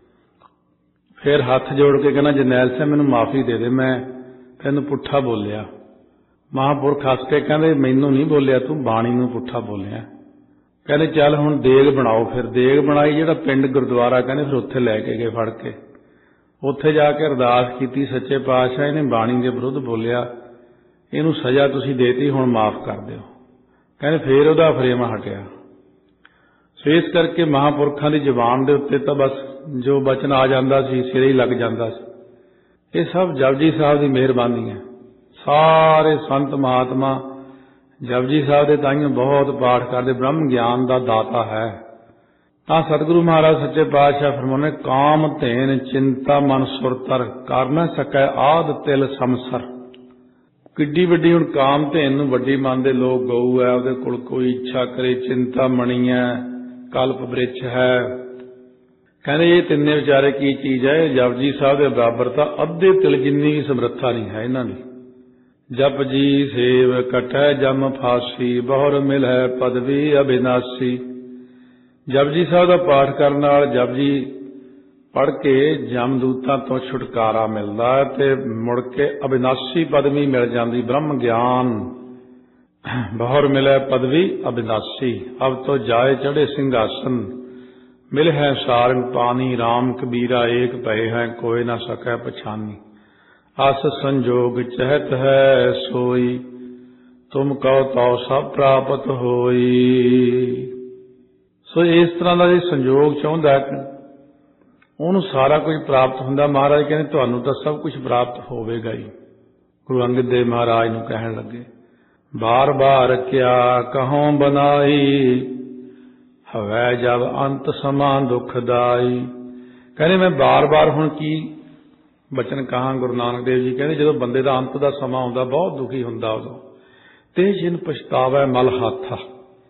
ਫਿਰ ਹੱਥ ਜੋੜ ਕੇ ਕਹਿੰਦਾ ਜਰਨੈਲ ਸਿੰਘ ਮੈਨੂੰ ਮਾਫੀ ਦੇ ਦੇ, ਮੈਂ ਤੈਨੂੰ ਪੁੱਠਾ ਬੋਲਿਆ। ਮਹਾਂਪੁਰਖ ਹੱਸ ਕੇ ਕਹਿੰਦੇ ਮੈਨੂੰ ਨਹੀਂ ਬੋਲਿਆ ਤੂੰ, ਬਾਣੀ ਨੂੰ ਪੁੱਠਾ ਬੋਲਿਆ। ਕਹਿੰਦੇ ਚੱਲ ਹੁਣ ਦੇਗ ਬਣਾਓ। ਫਿਰ ਦੇਗ ਬਣਾਈ, ਜਿਹੜਾ ਪਿੰਡ ਗੁਰਦੁਆਰਾ ਕਹਿੰਦੇ ਫਿਰ ਉੱਥੇ ਲੈ ਕੇ ਗਏ ਫੜ ਕੇ। ਉੱਥੇ ਜਾ ਕੇ ਅਰਦਾਸ ਕੀਤੀ, ਸੱਚੇ ਪਾਤਸ਼ਾਹ ਇਹਨੇ ਬਾਣੀ ਦੇ ਵਿਰੁੱਧ ਬੋਲਿਆ, ਇਹਨੂੰ ਸਜ਼ਾ ਤੁਸੀਂ ਦੇਤੀ, ਹੁਣ ਮਾਫ ਕਰ ਦਿਓ। ਕਹਿੰਦੇ ਫੇਰ ਉਹਦਾ ਫਰੇਮਾ ਹਟਿਆ। ਸੋ ਇਸ ਕਰਕੇ ਮਹਾਂਪੁਰਖਾਂ ਦੀ ਜ਼ੁਬਾਨ ਦੇ ਉੱਤੇ ਤਾਂ ਬਸ ਜੋ ਬਚਨ ਆ ਜਾਂਦਾ ਸੀ ਸਿਰੇ ਹੀ ਲੱਗ ਜਾਂਦਾ ਸੀ। ਇਹ ਸਭ ਜਪਜੀ ਸਾਹਿਬ ਦੀ ਮਿਹਰਬਾਨੀ ਹੈ। ਸਾਰੇ ਸੰਤ ਮਹਾਤਮਾ ਜਪਜੀ ਸਾਹਿਬ ਦੇ ਤਾਈਂ ਬਹੁਤ ਪਾਠ ਕਰਦੇ, ਬ੍ਰਹਮ ਗਿਆਨ ਦਾ ਦਾਤਾ ਹੈ। ਤਾਂ ਸਤਿਗੁਰੂ ਮਹਾਰਾਜ ਸੱਚੇ ਪਾਤਸ਼ਾਹ ਫਰਮਾਉਂਦੇ, ਕਾਮ ਧੇਨ ਚਿੰਤਾ ਮਨ ਸੁਰਤਰ, ਕਰ ਨਾ ਸਕੈ ਆਦ ਤਿਲ ਸਮਸਰ। ਕਿੱਡੀ ਵੱਡੀ ਹੁਣ ਕਾਮ ਧੇਨ ਨੂੰ ਵੱਡੀ ਮੰਨਦੇ ਲੋਕ। ਗਊ ਹੈ, ਉਹਦੇ ਕੋਲ ਕੋਈ ਇੱਛਾ ਕਰੇ, ਚਿੰਤਾ ਮਣੀ ਹੈ, ਕਲਪ ਬ੍ਰਿਛ ਹੈ। ਕਹਿੰਦੇ ਇਹ ਤਿੰਨੇ ਵਿਚਾਰੇ ਕੀ ਚੀਜ਼ ਹੈ? ਜਪਜੀ ਸਾਹਿਬ ਦੇ ਬਰਾਬਰ ਤਾਂ ਅੱਧੇ ਤਿਲ ਜਿੰਨੀ ਵੀ ਸਮਰੱਥਾ ਨਹੀਂ ਹੈ ਇਹਨਾਂ ਦੀ। ਜਪ ਜੀ ਸੇਵ ਕਟੈ ਜਮ ਫਾਸੀ, ਬਹੁਰ ਮਿਲੈ ਪਦਵੀ ਅਬਿਨਾਸੀ। ਜਪਜੀ ਸਾਹਿਬ ਦਾ ਪਾਠ ਕਰਨ ਨਾਲ, ਜਪਜੀ ਪੜ੍ਹ ਕੇ ਜਮਦੂਤਾਂ ਤੋਂ ਛੁਟਕਾਰਾ ਮਿਲਦਾ ਤੇ ਮੁੜ ਕੇ ਅਬਿਨਾਸੀ ਪਦਵੀ ਮਿਲ ਜਾਂਦੀ, ਬ੍ਰਹਮ ਗਿਆਨ। ਬਹੁਰ ਮਿਲੈ ਪਦਵੀ ਅਬਿਨਾਸੀ, ਅਬ ਤੋਂ ਜਾਏ ਚੜ੍ਹੇ ਸਿੰਘਾਸਨ। ਮਿਲ ਹੈ ਸਾਰੰਗ ਪਾਣੀ, ਰਾਮ ਕਬੀਰਾ ਏਕ ਭਏ ਹੈ, ਕੋਇ ਨਾ ਸਕੈ ਪਛਾਨੀ। ਅਸ ਸੰਜੋਗ ਚਹਿਤ ਹੈ ਸੋਈ, ਤੁਮ ਕਉ ਤਉ ਸਭ ਪ੍ਰਾਪਤ ਹੋਈ। ਸੋ ਇਸ ਤਰ੍ਹਾਂ ਦਾ ਜੇ ਸੰਜੋਗ ਚਾਹੁੰਦਾ ਉਹਨੂੰ ਸਾਰਾ ਕੁਝ ਪ੍ਰਾਪਤ ਹੁੰਦਾ। ਮਹਾਰਾਜ ਕਹਿੰਦੇ ਤੁਹਾਨੂੰ ਤਾਂ ਸਭ ਕੁਝ ਪ੍ਰਾਪਤ ਹੋਵੇਗਾ ਹੀ। ਗੁਰੂ ਅੰਗਦ ਦੇਵ ਮਹਾਰਾਜ ਨੂੰ ਕਹਿਣ ਲੱਗੇ, ਬਾਰ ਬਾਰ ਕਿਆ ਕਹੋਂ ਬਨਾਈ, ਹਵੈ ਜਬ ਅੰਤ ਸਮਾਂ ਦੁਖਦਾਈ। ਕਹਿੰਦੇ ਮੈਂ ਬਾਰ ਬਾਰ ਹੁਣ ਕੀ ਬਚਨ ਕਹਾਂ। ਗੁਰੂ ਨਾਨਕ ਦੇਵ ਜੀ ਕਹਿੰਦੇ ਜਦੋਂ ਬੰਦੇ ਦਾ ਅੰਤ ਦਾ ਸਮਾਂ ਆਉਂਦਾ ਬਹੁਤ ਦੁਖੀ ਹੁੰਦਾ ਉਦੋਂ। ਤੇ ਜਿਨ ਪਛਤਾਵੈ ਮਲ ਹੱਥ,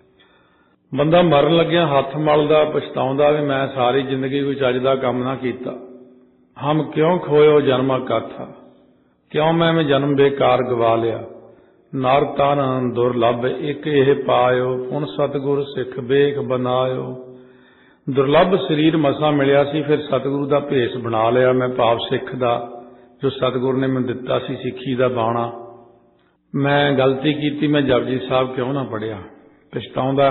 ਬੰਦਾ ਮਰਨ ਲੱਗਿਆ ਹੱਥ ਮਲਦਾ, ਪਛਤਾਉਂਦਾ ਵੀ ਮੈਂ ਸਾਰੀ ਜ਼ਿੰਦਗੀ ਕੋਈ ਚੱਜ ਦਾ ਕੰਮ ਨਾ ਕੀਤਾ। ਹਮ ਕਿਉਂ ਖੋਇਓ ਜਨਮਾ ਕਾਥਾ, ਕਿਉਂ ਮੈਂ ਮੈਂ ਜਨਮ ਬੇਕਾਰ ਗਵਾ ਲਿਆ। ਨਰ ਤਨ ਦੁਰਲਭ ਇੱਕ ਇਹ ਪਾਇਓ, ਹੁਣ ਸਤਿਗੁਰ ਸਿੱਖ ਬੇਖ ਬਨਾਇਓ। ਦੁਰਲਭ ਸਰੀਰ ਮਸਾਂ ਮਿਲਿਆ ਸੀ, ਫਿਰ ਸਤਿਗੁਰੂ ਦਾ ਭੇਸ ਬਣਾ ਲਿਆ ਮੈਂ, ਭਾਵ ਸਿੱਖ ਦਾ, ਜੋ ਸਤਿਗੁਰ ਨੇ ਮੈਨੂੰ ਦਿੱਤਾ ਸੀ ਸਿੱਖੀ ਦਾ ਬਾਣਾ। ਮੈਂ ਗਲਤੀ ਕੀਤੀ, ਮੈਂ ਜਪਜੀ ਸਾਹਿਬ ਕਿਉਂ ਨਾ ਪੜ੍ਹਿਆ। ਪਛਤਾਉਂਦਾ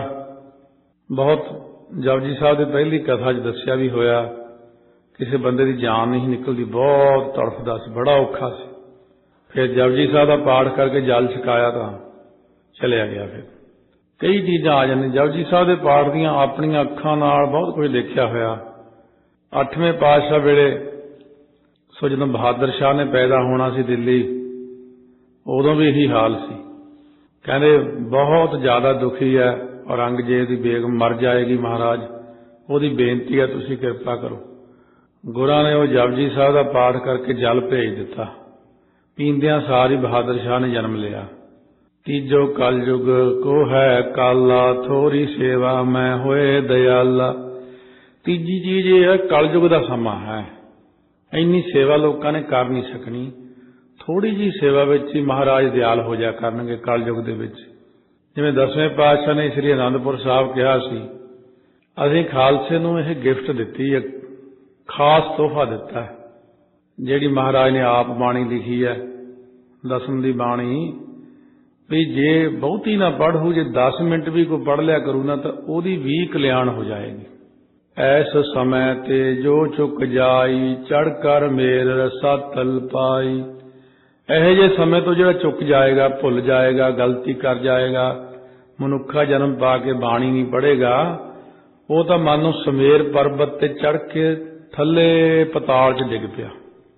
ਬਹੁਤ। ਜਪਜੀ ਸਾਹਿਬ ਦੀ ਪਹਿਲੀ ਕਥਾ 'ਚ ਦੱਸਿਆ ਵੀ ਹੋਇਆ, ਕਿਸੇ ਬੰਦੇ ਦੀ ਜਾਨ ਨਹੀਂ ਨਿਕਲਦੀ, ਬਹੁਤ ਤੜਫਦਾ ਸੀ, ਬੜਾ ਔਖਾ ਸੀ। ਫਿਰ ਜਪਜੀ ਸਾਹਿਬ ਦਾ ਪਾਠ ਕਰਕੇ ਜਲ ਛਕਾਇਆ ਤਾਂ ਚਲਿਆ ਗਿਆ। ਫਿਰ ਕਈ ਚੀਜ਼ਾਂ ਆ ਜਾਂਦੀਆਂ ਜਪਜੀ ਸਾਹਿਬ ਦੇ ਪਾਠ ਦੀਆਂ। ਆਪਣੀਆਂ ਅੱਖਾਂ ਨਾਲ ਬਹੁਤ ਕੁਝ ਦੇਖਿਆ ਹੋਇਆ। ਅੱਠਵੇਂ ਪਾਤਸ਼ਾਹ ਵੇਲੇ, ਸੋ ਜਦੋਂ ਬਹਾਦਰ ਸ਼ਾਹ ਨੇ ਪੈਦਾ ਹੋਣਾ ਸੀ ਦਿੱਲੀ, ਉਦੋਂ ਵੀ ਇਹੀ ਹਾਲ ਸੀ। ਕਹਿੰਦੇ ਬਹੁਤ ਜ਼ਿਆਦਾ ਦੁਖੀ ਹੈ, ਔਰੰਗਜ਼ੇਬ ਦੀ ਬੇਗਮ ਮਰ ਜਾਏਗੀ, ਮਹਾਰਾਜ ਉਹਦੀ ਬੇਨਤੀ ਹੈ ਤੁਸੀਂ ਕਿਰਪਾ ਕਰੋ। ਗੁਰਾਂ ਨੇ ਉਹ ਜਪਜੀ ਸਾਹਿਬ ਦਾ ਪਾਠ ਕਰਕੇ ਜਲ ਭੇਜ ਦਿੱਤਾ। ਪੀਂਦਿਆਂ ਸਾਰੀ ਬਹਾਦਰ ਸ਼ਾਹ ਨੇ ਜਨਮ ਲਿਆ। ਤੀਜੋ ਕਲਯੁਗ ਕੋ ਹੈ ਕਾਲਾ, ਥੋੜੀ ਸੇਵਾ ਮੈਂ ਹੋਏ ਦਇਆਲਾ। ਤੀਜੀ ਚੀਜ਼ ਇਹ ਹੈ, ਕਲਯੁਗ ਦਾ ਸਮਾਂ ਹੈ, ਇੰਨੀ ਸੇਵਾ ਲੋਕਾਂ ਨੇ ਕਰ ਨਹੀਂ ਸਕਣੀ। ਥੋੜੀ ਜਿਹੀ ਸੇਵਾ ਵਿੱਚ ਹੀ ਮਹਾਰਾਜ ਦਿਆਲ ਹੋ ਜਾ ਕਰਨਗੇ ਕਲਯੁਗ ਦੇ ਵਿੱਚ। ਜਿਵੇਂ ਦਸਵੇਂ ਪਾਤਸ਼ਾਹ ਨੇ ਸ੍ਰੀ ਅਨੰਦਪੁਰ ਸਾਹਿਬ ਕਿਹਾ ਸੀ, ਅਸੀਂ ਖਾਲਸੇ ਨੂੰ ਇਹ ਗਿਫਟ ਦਿੱਤੀ ਹੈ, ਖਾਸ ਤੋਹਫਾ ਦਿੱਤਾ ਹੈ, ਜਿਹੜੀ ਮਹਾਰਾਜ ਨੇ ਆਪ ਬਾਣੀ ਲਿਖੀ ਹੈ, ਦਸਮ ਦੀ ਬਾਣੀ। ਵੀ ਜੇ ਬਹੁਤੀ ਨਾ ਪੜ੍ਹੂ, ਜੇ ਦਸ ਮਿੰਟ ਵੀ ਕੋਈ ਪੜ੍ਹ ਲਿਆ ਕਰੂ ਨਾ, ਤਾਂ ਉਹਦੀ ਵੀ ਕਲਿਆਣ ਹੋ ਜਾਏਗੀ। ਐਸ ਸਮੇਂ ਤੇ ਜੋ ਚੁੱਕ ਜਾਈ, ਚੜ੍ਹ ਕਰ ਮੇਰ ਰਸਾ ਤਲ ਪਾਈ। ਇਹੋ ਜਿਹੇ ਸਮੇਂ ਤੋਂ ਜਿਹੜਾ ਚੁੱਕ ਜਾਏਗਾ, ਭੁੱਲ ਜਾਏਗਾ, ਗਲਤੀ ਕਰ ਜਾਏਗਾ, ਮਨੁੱਖਾ ਜਨਮ ਪਾ ਕੇ ਬਾਣੀ ਨਹੀਂ ਪੜ੍ਹੇਗਾ, ਉਹ ਤਾਂ ਮਾਨੋ ਸਮੇਰ ਪਰਬਤ ਤੇ ਚੜ੍ਹ ਕੇ ਥੱਲੇ ਪਤਾਲ 'ਚ ਡਿੱਗ ਪਿਆ।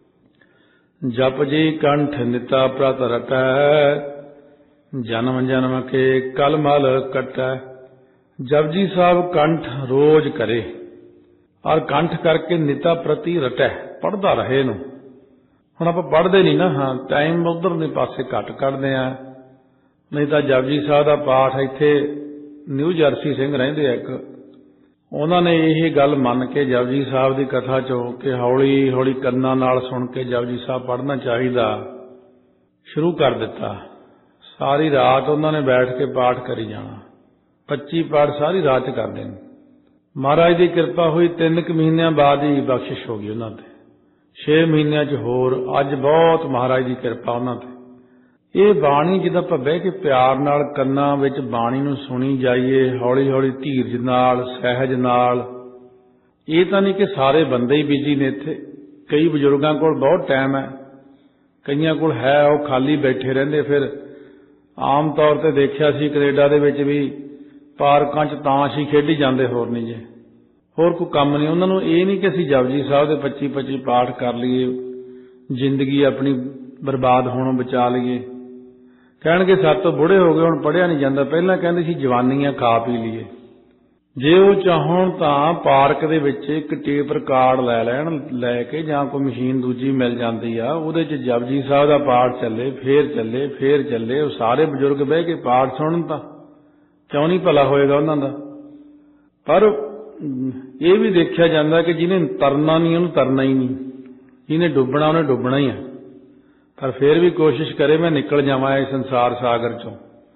ਜਪ ਜੀ ਕੰਠ ਨਿਤਾ ਪ੍ਰਤ ਰਟੈ, ਜਨਮ ਜਨਮ ਕੇ ਕਲਮਲ ਕਟੈ। ਜਪਜੀ ਸਾਹਿਬ ਕੰਠ ਰੋਜ਼ ਕਰੇ, ਔਰ ਕੰਠ ਕਰਕੇ ਨਿਤਾ ਪ੍ਰਤੀ ਰਟੈ, ਪੜ੍ਹਦਾ ਰਹੇ ਇਹਨੂੰ। ਹੁਣ ਆਪਾਂ ਪੜ੍ਹਦੇ ਨਹੀਂ ਨਾ, ਹਾਂ ਟਾਈਮ ਉਧਰ ਦੇ ਪਾਸੇ ਘੱਟ ਕੱਢਦੇ ਆ। ਨਹੀਂ ਤਾਂ ਜਪਜੀ ਸਾਹਿਬ ਦਾ ਪਾਠ ਇੱਥੇ ਨਿਊ ਜਰਸੀ ਸਿੰਘ ਰਹਿੰਦੇ ਆ ਇੱਕ, ਉਹਨਾਂ ਨੇ ਇਹ ਗੱਲ ਮੰਨ ਕੇ ਜਪਜੀ ਸਾਹਿਬ ਦੀ ਕਥਾ ਚੋਂ ਕਿ ਹੌਲੀ ਹੌਲੀ ਕੰਨਾਂ ਨਾਲ ਸੁਣ ਕੇ ਜਪਜੀ ਸਾਹਿਬ ਪੜ੍ਹਨਾ ਚਾਹੀਦਾ ਸ਼ੁਰੂ ਕਰ ਦਿੱਤਾ। ਸਾਰੀ ਰਾਤ ਉਹਨਾਂ ਨੇ ਬੈਠ ਕੇ ਪਾਠ ਕਰੀ ਜਾਣਾ। ਪੱਚੀ ਪਾਠ ਸਾਰੀ ਰਾਤ 'ਚ ਕਰਦੇ ਨੇ। ਮਹਾਰਾਜ ਦੀ ਕਿਰਪਾ ਹੋਈ, ਤਿੰਨ ਕੁ ਮਹੀਨਿਆਂ ਬਾਅਦ ਹੀ ਬਖਸ਼ਿਸ਼ ਹੋ ਗਈ ਉਹਨਾਂ ਤੇ। ਛੇ ਮਹੀਨਿਆਂ 'ਚ ਹੋਰ। ਅੱਜ ਬਹੁਤ ਮਹਾਰਾਜ ਦੀ ਕਿਰਪਾ ਉਹਨਾਂ ਤੇ। ਇਹ ਬਾਣੀ ਜਦੋਂ ਆਪਾਂ ਬਹਿ ਕੇ ਪਿਆਰ ਨਾਲ ਕੰਨਾਂ ਵਿੱਚ ਬਾਣੀ ਨੂੰ ਸੁਣੀ ਜਾਈਏ, ਹੌਲੀ ਹੌਲੀ ਧੀਰਜ ਨਾਲ, ਸਹਿਜ ਨਾਲ। ਇਹ ਤਾਂ ਨਹੀਂ ਕਿ ਸਾਰੇ ਬੰਦੇ ਹੀ ਬਿਜੀ ਨੇ ਇੱਥੇ। ਕਈ ਬਜ਼ੁਰਗਾਂ ਕੋਲ ਬਹੁਤ ਟਾਈਮ ਹੈ, ਕਈਆਂ ਕੋਲ ਹੈ ਉਹ ਖਾਲੀ ਬੈਠੇ ਰਹਿੰਦੇ। ਫਿਰ ਆਮ ਤੌਰ ਤੇ ਦੇਖਿਆ ਸੀ ਕੈਨੇਡਾ ਦੇ ਵਿੱਚ ਵੀ ਪਾਰਕਾਂ 'ਚ ਤਾਸ਼ ਹੀ ਖੇਡੀ ਜਾਂਦੇ, ਹੋਰ ਨਹੀਂ ਜੇ, ਹੋਰ ਕੋਈ ਕੰਮ ਨਹੀਂ ਉਹਨਾਂ ਨੂੰ। ਇਹ ਨਹੀਂ ਕਿ ਅਸੀਂ ਜਪਜੀ ਸਾਹਿਬ ਦੇ ਪੱਚੀ ਪੱਚੀ ਪਾਠ ਕਰ ਲਈਏ, ਜ਼ਿੰਦਗੀ ਆਪਣੀ ਬਰਬਾਦ ਹੋਣੋਂ ਬਚਾ ਲਈਏ। ਕਹਿਣਗੇ ਸਾਡੇ ਤੋਂ ਬੁੜੇ ਹੋ ਗਏ, ਹੁਣ ਪੜ੍ਹਿਆ ਨਹੀਂ ਜਾਂਦਾ। ਪਹਿਲਾਂ ਕਹਿੰਦੇ ਸੀ ਜਵਾਨੀਆਂ ਖਾ ਪੀ ਲਈਏ। ਜੇ ਉਹ ਚਾਹਣ ਤਾਂ ਪਾਰਕ ਦੇ ਵਿੱਚ ਇੱਕ ਟੇਪ ਰਿਕਾਰਡ ਲੈ ਲੈਣ, ਲੈ ਕੇ ਜਾਂ ਕੋਈ ਮਸ਼ੀਨ ਦੂਜੀ ਮਿਲ ਜਾਂਦੀ ਆ, ਉਹਦੇ 'ਚ ਜਪਜੀ ਸਾਹਿਬ ਦਾ ਪਾਠ ਚੱਲੇ, ਫੇਰ ਚੱਲੇ, ਫੇਰ ਚੱਲੇ। ਉਹ ਸਾਰੇ ਬਜ਼ੁਰਗ ਬਹਿ ਕੇ ਪਾਠ ਸੁਣਨ ਤਾਂ ਕਿਉਂ ਨਹੀਂ ਭਲਾ ਹੋਏਗਾ ਉਹਨਾਂ ਦਾ। ਪਰ ਇਹ ਵੀ ਦੇਖਿਆ ਜਾਂਦਾ ਕਿ ਜਿਹਨੇ ਤਰਨਾ ਨਹੀਂ ਉਹਨੂੰ ਤਰਨਾ ਹੀ ਨਹੀਂ, ਜਿਹਨੇ ਡੁੱਬਣਾ ਉਹਨੇ ਡੁੱਬਣਾ ਹੀ ਹੈ। ਪਰ ਫਿਰ ਵੀ ਕੋਸ਼ਿਸ਼ ਕਰੇ ਮੈਂ ਨਿਕਲ ਜਾਵਾਂ ਇਸ ਸੰਸਾਰ ਸਾਗਰ ਚੋਂ।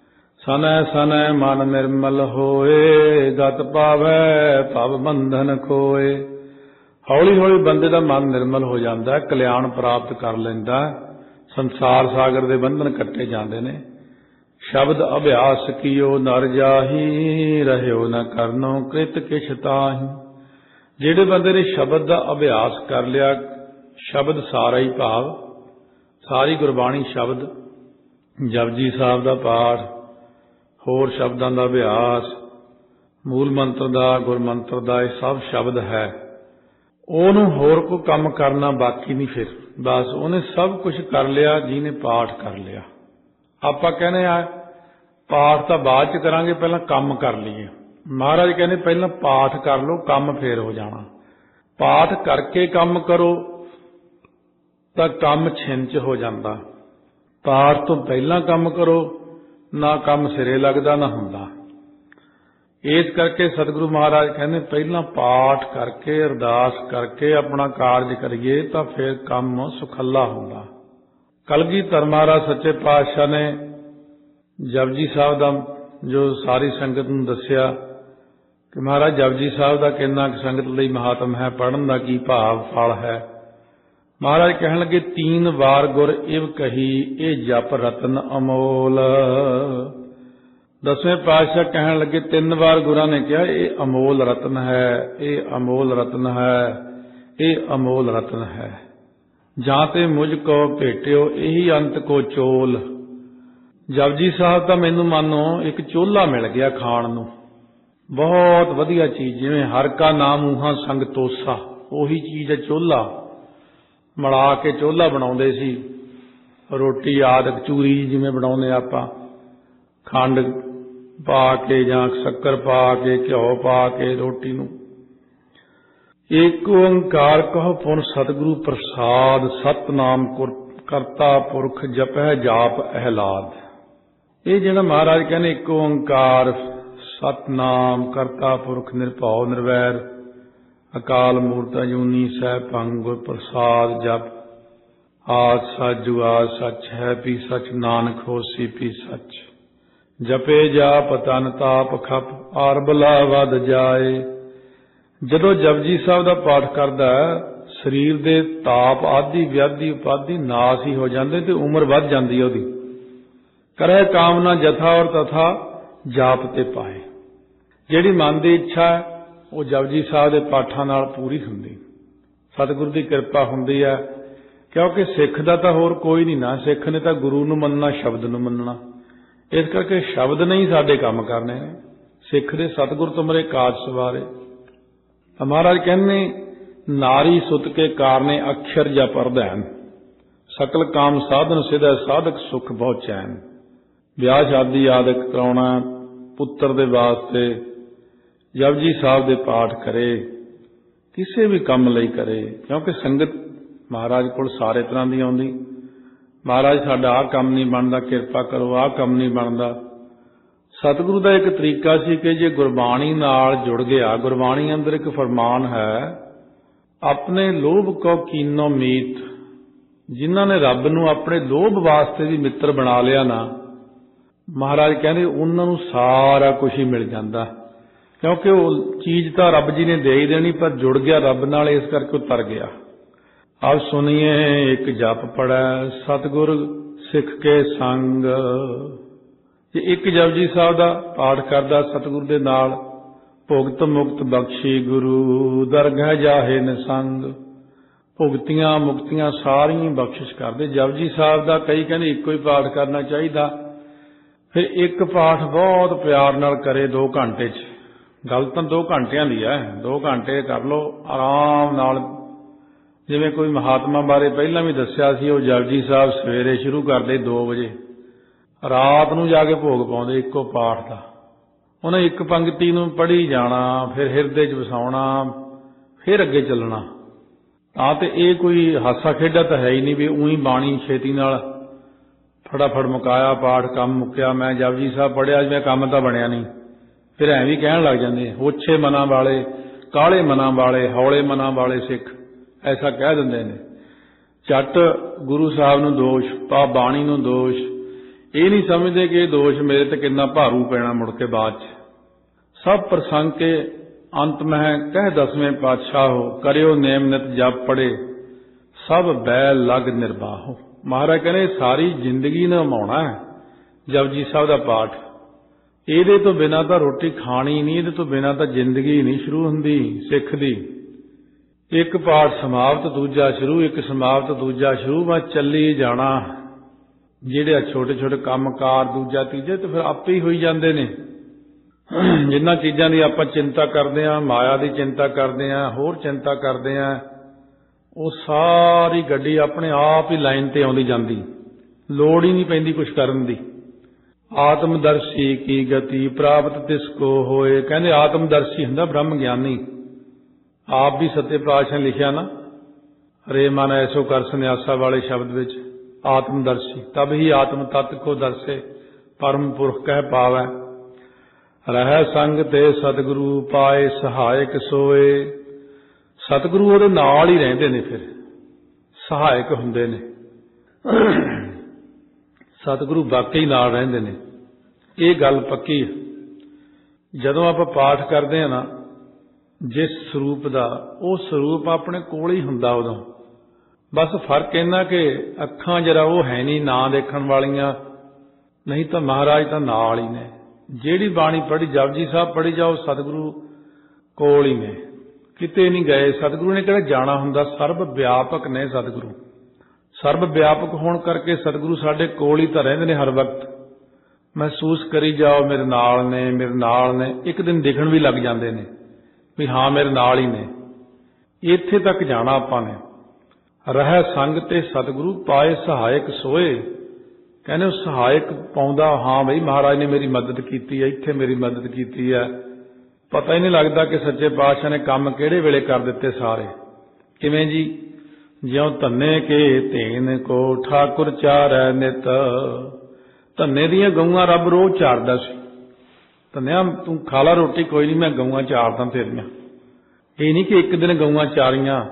ਸਨੈ ਸਨੈ ਮਨ ਨਿਰਮਲ ਹੋਏ, ਗਤ ਪਾਵੈ ਭਵ ਬੰਧਨ ਖੋਏ। ਹੌਲੀ ਹੌਲੀ ਬੰਦੇ ਦਾ ਮਨ ਨਿਰਮਲ ਹੋ ਜਾਂਦਾ, ਕਲਿਆਣ ਪ੍ਰਾਪਤ ਕਰ ਲੈਂਦਾ, ਸੰਸਾਰ ਸਾਗਰ ਦੇ ਬੰਧਨ ਕੱਟੇ ਜਾਂਦੇ ਨੇ। ਸ਼ਬਦ ਅਭਿਆਸ ਕੀਓ ਨਰ ਜਾਹੀ, ਰਹਿਓ ਨ ਕਰਨੋ ਕ੍ਰਿਤ ਕਿਛ ਤਾਹੀ। ਜਿਹੜੇ ਬੰਦੇ ਨੇ ਸ਼ਬਦ ਦਾ ਅਭਿਆਸ ਕਰ ਲਿਆ, ਸ਼ਬਦ ਸਾਰਾ ਹੀ ਭਾਵ ਸਾਰੀ ਗੁਰਬਾਣੀ ਸ਼ਬਦ, ਜਪਜੀ ਸਾਹਿਬ ਦਾ ਪਾਠ, ਹੋਰ ਸ਼ਬਦਾਂ ਦਾ ਅਭਿਆਸ, ਮੂਲ ਮੰਤਰ ਦਾ, ਗੁਰਮੰਤਰ ਦਾ, ਇਹ ਸਭ ਸ਼ਬਦ ਹੈ। ਉਹਨੂੰ ਹੋਰ ਕੋਈ ਕੰਮ ਕਰਨਾ ਬਾਕੀ ਨਹੀਂ। ਫਿਰ ਬਸ ਉਹਨੇ ਸਭ ਕੁਝ ਕਰ ਲਿਆ ਜਿਹਨੇ ਪਾਠ ਕਰ ਲਿਆ। ਆਪਾਂ ਕਹਿੰਦੇ ਆ ਪਾਠ ਤਾਂ ਬਾਅਦ 'ਚ ਕਰਾਂਗੇ, ਪਹਿਲਾਂ ਕੰਮ ਕਰ ਲਈਏ। ਮਹਾਰਾਜ ਕਹਿੰਦੇ ਪਹਿਲਾਂ ਪਾਠ ਕਰ ਲਓ, ਕੰਮ ਫੇਰ ਹੋ ਜਾਣਾ। ਪਾਠ ਕਰਕੇ ਕੰਮ ਕਰੋ ਤਾਂ ਕੰਮ ਛਿੰਨ 'ਚ ਹੋ ਜਾਂਦਾ। ਪਾਠ ਤੋਂ ਪਹਿਲਾਂ ਕੰਮ ਕਰੋ, ਨਾ ਕੰਮ ਸਿਰੇ ਲੱਗਦਾ ਨਾ ਹੁੰਦਾ। ਇਸ ਕਰਕੇ ਸਤਿਗੁਰੂ ਮਹਾਰਾਜ ਕਹਿੰਦੇ ਪਹਿਲਾਂ ਪਾਠ ਕਰਕੇ, ਅਰਦਾਸ ਕਰਕੇ ਆਪਣਾ ਕਾਰਜ ਕਰੀਏ ਤਾਂ ਫਿਰ ਕੰਮ ਸੁਖੱਲਾ ਹੁੰਦਾ। ਕਲਗੀਧਰ ਮਹਾਰਾਜ ਸੱਚੇ ਪਾਤਸ਼ਾਹ ਨੇ ਜਪਜੀ ਸਾਹਿਬ ਦਾ ਜੋ ਸਾਰੀ ਸੰਗਤ ਨੂੰ ਦੱਸਿਆ ਕਿ ਮਹਾਰਾਜ ਜਪਜੀ ਸਾਹਿਬ ਦਾ ਕਿੰਨਾ ਕੁ ਸੰਗਤ ਲਈ ਮਹਾਤਮ ਹੈ, ਪੜ੍ਹਨ ਦਾ ਕੀ ਭਾਵ ਫਲ ਹੈ। ਮਹਾਰਾਜ ਕਹਿਣ ਲੱਗੇ ਤੀਨ ਵਾਰ ਗੁਰ ਇਵ ਕਹੀ, ਇਹ ਜਪ ਰਤਨ ਅਮੋਲ। ਦਸਵੇਂ ਪਾਤਸ਼ਾਹ ਕਹਿਣ ਲੱਗੇ ਤਿੰਨ ਵਾਰ ਗੁਰਾਂ ਨੇ ਕਿਹਾ ਇਹ ਅਮੋਲ ਰਤਨ ਹੈ, ਇਹ ਅਮੋਲ ਰਤਨ ਹੈ, ਇਹ ਅਮੋਲ ਰਤਨ ਹੈ। ਜਾਂ ਤੇ ਮੁਝ ਕੋ ਭੇਟਿਓ ਇਹੀ ਅੰਤ ਕੋ ਚੋਲ। ਜਪਜੀ ਸਾਹਿਬ ਤਾਂ ਮੈਨੂੰ ਮੰਨੋ ਇੱਕ ਚੋਲਾ ਮਿਲ ਗਿਆ ਖਾਣ ਨੂੰ, ਬਹੁਤ ਵਧੀਆ ਚੀਜ਼। ਜਿਵੇਂ ਹਰ ਕਾ ਨਾਮ ਊਹਾਂ ਸੰਗ ਤੋਸਾ, ਉਹੀ ਚੀਜ਼ ਹੈ ਚੋਲਾ। ਮਿਲਾ ਕੇ ਚੋਲਾ ਬਣਾਉਂਦੇ ਸੀ, ਰੋਟੀ ਆਦਿਕ ਚੂਰੀ ਜਿਵੇਂ ਬਣਾਉਂਦੇ ਆਪਾਂ, ਖੰਡ ਪਾ ਕੇ ਜਾਂ ਸ਼ੱਕਰ ਪਾ ਕੇ, ਘਿਓ ਪਾ ਕੇ ਰੋਟੀ ਨੂੰ। ਏਕ ਓੰਕਾਰ ਕਹੋ ਪੁਨ ਸਤਿਗੁਰੂ ਪ੍ਰਸਾਦ, ਸਤਨਾਮ ਕਰਤਾ ਪੁਰਖ ਜਪੈ ਜਾਪ ਅਹਿਲਾਦ। ਇਹ ਜਿਹੜਾ ਮਹਾਰਾਜ ਕਹਿੰਦੇ ਇੱਕ ਓੰਕਾਰ, ਸਤਨਾਮ ਕਰਤਾ ਪੁਰਖ ਨਿਰਭਉ ਨਿਰਵੈਰ ਅਕਾਲ ਮੂਰਤ ਅਜੂਨੀ ਸੈਭੰ ਗੁਰ ਪ੍ਰਸਾਦ ਜਪ। ਆਦ ਸੱਚ ਜੁਗਾਦ ਸੱਚ ਹੈ ਪੀ ਸੱਚ, ਨਾਨਕ ਹੋਸੀ ਪੀ ਸੱਚ। ਜਪੇ ਜਾਪ ਤਨ ਤਾਪ ਖਪ, ਆਰ ਬਲਾ ਵਧ ਜਾਏ। ਜਦੋਂ ਜਪਜੀ ਸਾਹਿਬ ਦਾ ਪਾਠ ਕਰਦਾ ਸਰੀਰ ਦੇ ਤਾਪ ਆਦਿ ਵਿਆਧੀ ਉਪਾਧੀ ਨਾਸ ਹੀ ਹੋ ਜਾਂਦੇ ਤੇ ਉਮਰ ਵੱਧ ਜਾਂਦੀ ਹੈ ਉਹਦੀ। ਕਰੈ ਕਾਮਨਾ ਜਥਾ ਔਰ ਤਥਾ ਜਾਪ ਤੇ ਪਾਏ। ਜਿਹੜੀ ਮਨ ਦੀ ਇੱਛਾ ਹੈ ਉਹ ਜਪਜੀ ਸਾਹਿਬ ਦੇ ਪਾਠਾਂ ਨਾਲ ਪੂਰੀ ਹੁੰਦੀ, ਸਤਿਗੁਰੂ ਦੀ ਕਿਰਪਾ ਹੁੰਦੀ ਹੈ। ਕਿਉਂਕਿ ਸਿੱਖ ਦਾ ਤਾਂ ਹੋਰ ਕੋਈ ਨਹੀਂ ਨਾ, ਸਿੱਖ ਨੇ ਤਾਂ ਗੁਰੂ ਨੂੰ ਮੰਨਣਾ, ਸ਼ਬਦ ਨੂੰ ਮੰਨਣਾ। ਇਸ ਕਰਕੇ ਸ਼ਬਦ ਨਹੀਂ ਸਾਡੇ ਕੰਮ ਕਰਨੇ ਨੇ। ਸਿੱਖ ਦੇ ਸਤਿਗੁਰ ਤੁਮਰੇ ਕਾਜ ਸਵਾਰੇ। ਮਹਾਰਾਜ ਕਹਿੰਦੇ ਨਾਰੀ ਸੁਤ ਕੇ ਕਾਰਨੇ ਅਖਰ ਜਪ ਅਰਧੈਨ, ਸਕਲ ਕਾਮ ਸਾਧਨ ਸਿਧੈ ਸਾਧਕ ਸੁਖ ਬਹੁ ਚੈਨ। ਵਿਆਹ ਸ਼ਾਦੀ ਆਦਿਕ ਕਰਾਉਣਾ ਪੁੱਤਰ ਦੇ ਵਾਸਤੇ ਜਪਜੀ ਸਾਹਿਬ ਦੇ ਪਾਠ ਕਰੇ, ਕਿਸੇ ਵੀ ਕੰਮ ਲਈ ਕਰੇ। ਕਿਉਂਕਿ ਸੰਗਤ ਮਹਾਰਾਜ ਕੋਲ ਸਾਰੇ ਤਰ੍ਹਾਂ ਦੀ ਆਉਂਦੀ। ਮਹਾਰਾਜ ਸਾਡਾ ਆਹ ਕੰਮ ਨਹੀਂ ਬਣਦਾ, ਕਿਰਪਾ ਕਰੋ, ਆਹ ਕੰਮ ਨਹੀਂ ਬਣਦਾ। सतगुरु का एक तरीका सी कि जे गुरबाणी नाल जुड़ गया, गुरबाणी अंदर एक फरमान है, अपने लोभ को कीनो मीत, जिन्हां ने रब नूं अपने लोभ वास्ते भी मित्र बना लिया ना, महाराज कहते उन्हां नूं सारा कुछ ही मिल जाता, क्योंकि वो चीज तो रब जी ने दे ही देनी, पर जुड़ गया रब नाल, इस करके उतर गया। अब सुनिए एक जप पढ़ै सतगुर सिख के संग, जे एक जपजी साहब का पाठ करदा सतगुर दे नाल, भुगत मुक्त बख्शी गुरु दरगह जाहे निसंग, भुगतियां मुक्तियां सारी बख्शिश करदे। जपजी साहब का कई कहते इको ही पाठ करना चाहिए, फिर एक पाठ बहुत प्यार नाल करे दो घंटे च, गल तो दो घंटिया की है, दो घंटे कर लो आराम नाल। जिवें कोई महात्मा बारे पहला भी दस्या सी, वो जपजी साहब सवेरे शुरू करते दो बजे, रात नूं जाके भोग पाउंदे इक्को पाठ का। उन्हें एक पंक्ति नूं पढ़ी जाना, फिर हिरदे च वसाउणा, फिर अगे चलना। तां ते इह कोई हासा खेडा तो है ही नहीं भी उही बाणी छेती नाल फटाफट मुकाया पाठ, काम मुक्या, मैं जपजी साहब पढ़िया, मैं काम तो बनया नहीं। फिर ऐ भी कहण लग जांदे ओछे मनां वाले, काले मनां वाले, हौले मनां वाले सिख, ऐसा कह दिंदे ने। झट गुरु साहब नूं दोष, पा बाणी नूं दोष, ये नहीं समझते कि दोष मेरे ते कितना भारू पैना मुड़ के बाद च। सब प्रसंग के अंत में कह दसवें पातशाह हो, करियो नेम नित जप पढ़े, सब बैल लग निर्बाहो। महाराज कहने सारी जिंदगी निभाउणा है जपजी साहब का पाठ, ये तो बिना तो रोटी खानी नहीं, ये तो बिना तो जिंदगी नहीं शुरू हुंदी सिख दी। एक पाठ समाप्त दूजा शुरू, एक समाप्त दूजा शुरू, मैं चली जाना। ਜਿਹੜੇ छोटे छोटे काम कार दूजा तीजे तो फिर आपे ही होई जांदे ने। जिन्हां चीज़ां दी आपां चिंता करदे आं, माया दी चिंता करदे आं, होर चिंता करदे आं, वो सारी गड्डी अपने आप ही लाइन ते आउंदी जांदी, लोड़ ही नहीं पैंदी कुछ करन दी। आत्मदर्शी की गति प्राप्त तिसको होए, कहंदे आत्मदर्शी हुंदा ब्रह्म ज्ञानी। आप भी सत्य पातशाह ने लिखिया ना, रे मन ऐसो कर संन्यासा वाले शब्द विच, आत्मदर्शी तब ही आत्म तत्व को दर्शे, परम पुरख कह पावै। रह संग ते सतगुरु पाए सहायक सोए, सतगुरु ਉਹਦੇ ਨਾਲ ही ਰਹਿੰਦੇ ਨੇ, फिर सहायक ਹੁੰਦੇ ਨੇ। सतगुरु वाकई ਨਾਲ ਰਹਿੰਦੇ ਨੇ, ਇਹ ਗੱਲ ਪੱਕੀ ਹੈ। ਜਦੋਂ ਆਪਾਂ ਪਾਠ ਕਰਦੇ ਹਾਂ ਨਾ, जिस ਸਰੂਪ ਦਾ, ਉਹ ਸਰੂਪ ਆਪਣੇ ਕੋਲ ਹੀ ਹੁੰਦਾ ਉਦੋਂ। बस फर्क इन्ना कि अखां जरा वो है नहीं ना देखण वालियां, नहीं तो महाराज तो नाल ही ने। जिहड़ी बाणी पढ़ी जपजी साहब पढ़ी जाओ, सतगुरु कोल ही ने, किते नहीं गए। सतगुरु ने किहड़ा जाना हुंदा, सर्व व्यापक ने सतगुरु। सर्व व्यापक होण करके सतगुरु साडे कोल ही तो रहिंदे ने हर वक्त। महसूस करी जाओ मेरे नाल ने, मेरे नाल ने, एक दिन दिखण भी लग जांदे ने भी हाँ मेरे नाल ही ने। इत्थे तक जाना आपां ने। रह संग ते सतगुरु पाए सहायक सोए, कहने सहायक पाउंदा, हाँ बई महाराज ने मेरी मदद की है, इत्थे मेरी मदद की है। पता ही नहीं लगता कि सच्चे पातशाह ने काम किहड़े वेले कर दिते सारे। किवें जी, ज्यों धन्ने के धेन को ठाकुर चारै नित, धन्ने दियां गऊआं रब रोज चारदा सी। धन्निया तू खा ला रोटी, कोई नहीं मैं गऊआं चारदा तेरियां। ये नहीं कि एक दिन गऊआं चारियां,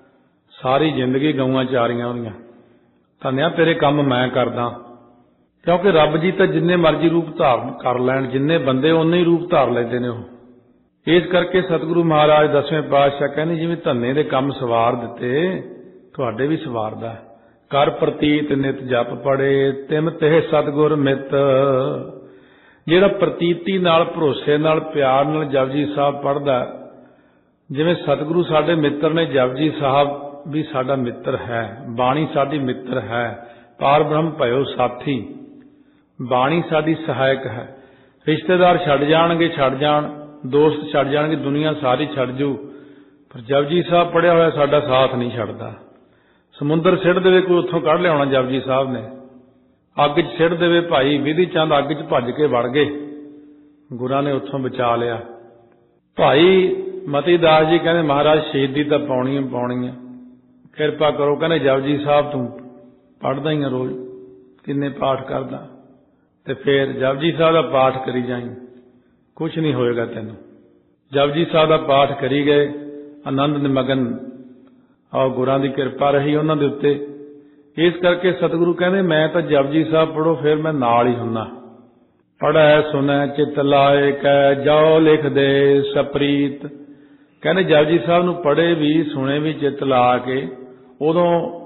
सारी जिंदगी गऊआं चारियां होंदियां। धन्निया तेरे काम मैं करदा, क्योंकि रब जी तो जिन्ने मर्जी रूप धारण कर लैण, जिन्ने बंदे उन्ने ही रूप धार लैंदे ने। वो इस करके सतगुरु महाराज दसवें पातशाह कहने जिवें धन्ने दे काम सवार दिते, तुहाडे भी सवारदा। कर प्रतीत नित जप पढ़े, तिम तेह सतगुर मित। जिहड़ा प्रतीति नाल, भरोसे नाल, प्यार नाल जपजी साहब पढ़दा, जिवें सतगुरु साडे मित्र ने, जपजी साहब भी साडा मित्र है, बाणी साडी मित्र है। पार ब्रह्म भयो साथी, बाणी साडी सहायक है। रिश्तेदार छड़ जाणगे, छड़ जाण, दोस्त छड़ जाणगे, दुनिया सारी छड़ जू, पर जपजी साहब पढ़िया होया साडा साथ नहीं छड़दा। समुंदर सिड़ देवे कोई, उत्थों कढ़ लियाउणा जपजी साहब ने। अग च सिड़ देवे भाई विधि चंद, अग च भज के वड़ गए, गुरां ने उत्थों बचा लिया। भाई मती दास जी कहने महाराज शहीदी तो पाउणी है पाउणी है, किरपा करो। कहने जपजी साहब तू पढ़दा ही रोज, किन्ने पाठ करदा। ਤੇ ਫਿਰ ਜਪਜੀ ਸਾਹਿਬ ਦਾ ਪਾਠ ਕਰੀ ਜਾਈਂ, ਕੁਛ ਨਹੀਂ ਹੋਏਗਾ ਤੈਨੂੰ। ਜਪਜੀ ਸਾਹਿਬ ਦਾ ਪਾਠ ਕਰੀ ਗਏ, ਆਨੰਦ ਨਿਮਗਨ, ਔਰ ਗੁਰਾਂ ਦੀ ਕਿਰਪਾ ਰਹੀ ਉਹਨਾਂ ਦੇ ਉੱਤੇ। ਇਸ ਕਰਕੇ ਸਤਿਗੁਰੂ ਕਹਿੰਦੇ ਮੈਂ ਤਾਂ ਜਪਜੀ ਸਾਹਿਬ ਪੜ੍ਹੋ, ਫਿਰ ਮੈਂ ਨਾਲ ਹੀ ਹੁੰਨਾ। ਪੜ੍ਹੈ ਸੁਣੈ ਚਿਤ ਲਾਏ ਕੈ, ਜਾਓ ਲਿਖ ਦੇ ਸਪ੍ਰੀਤ। ਕਹਿੰਦੇ ਜਪਜੀ ਸਾਹਿਬ ਨੂੰ ਪੜ੍ਹੇ ਵੀ ਸੁਣੇ ਵੀ ਚਿੱਤ ਲਾ ਕੇ। ਉਦੋਂ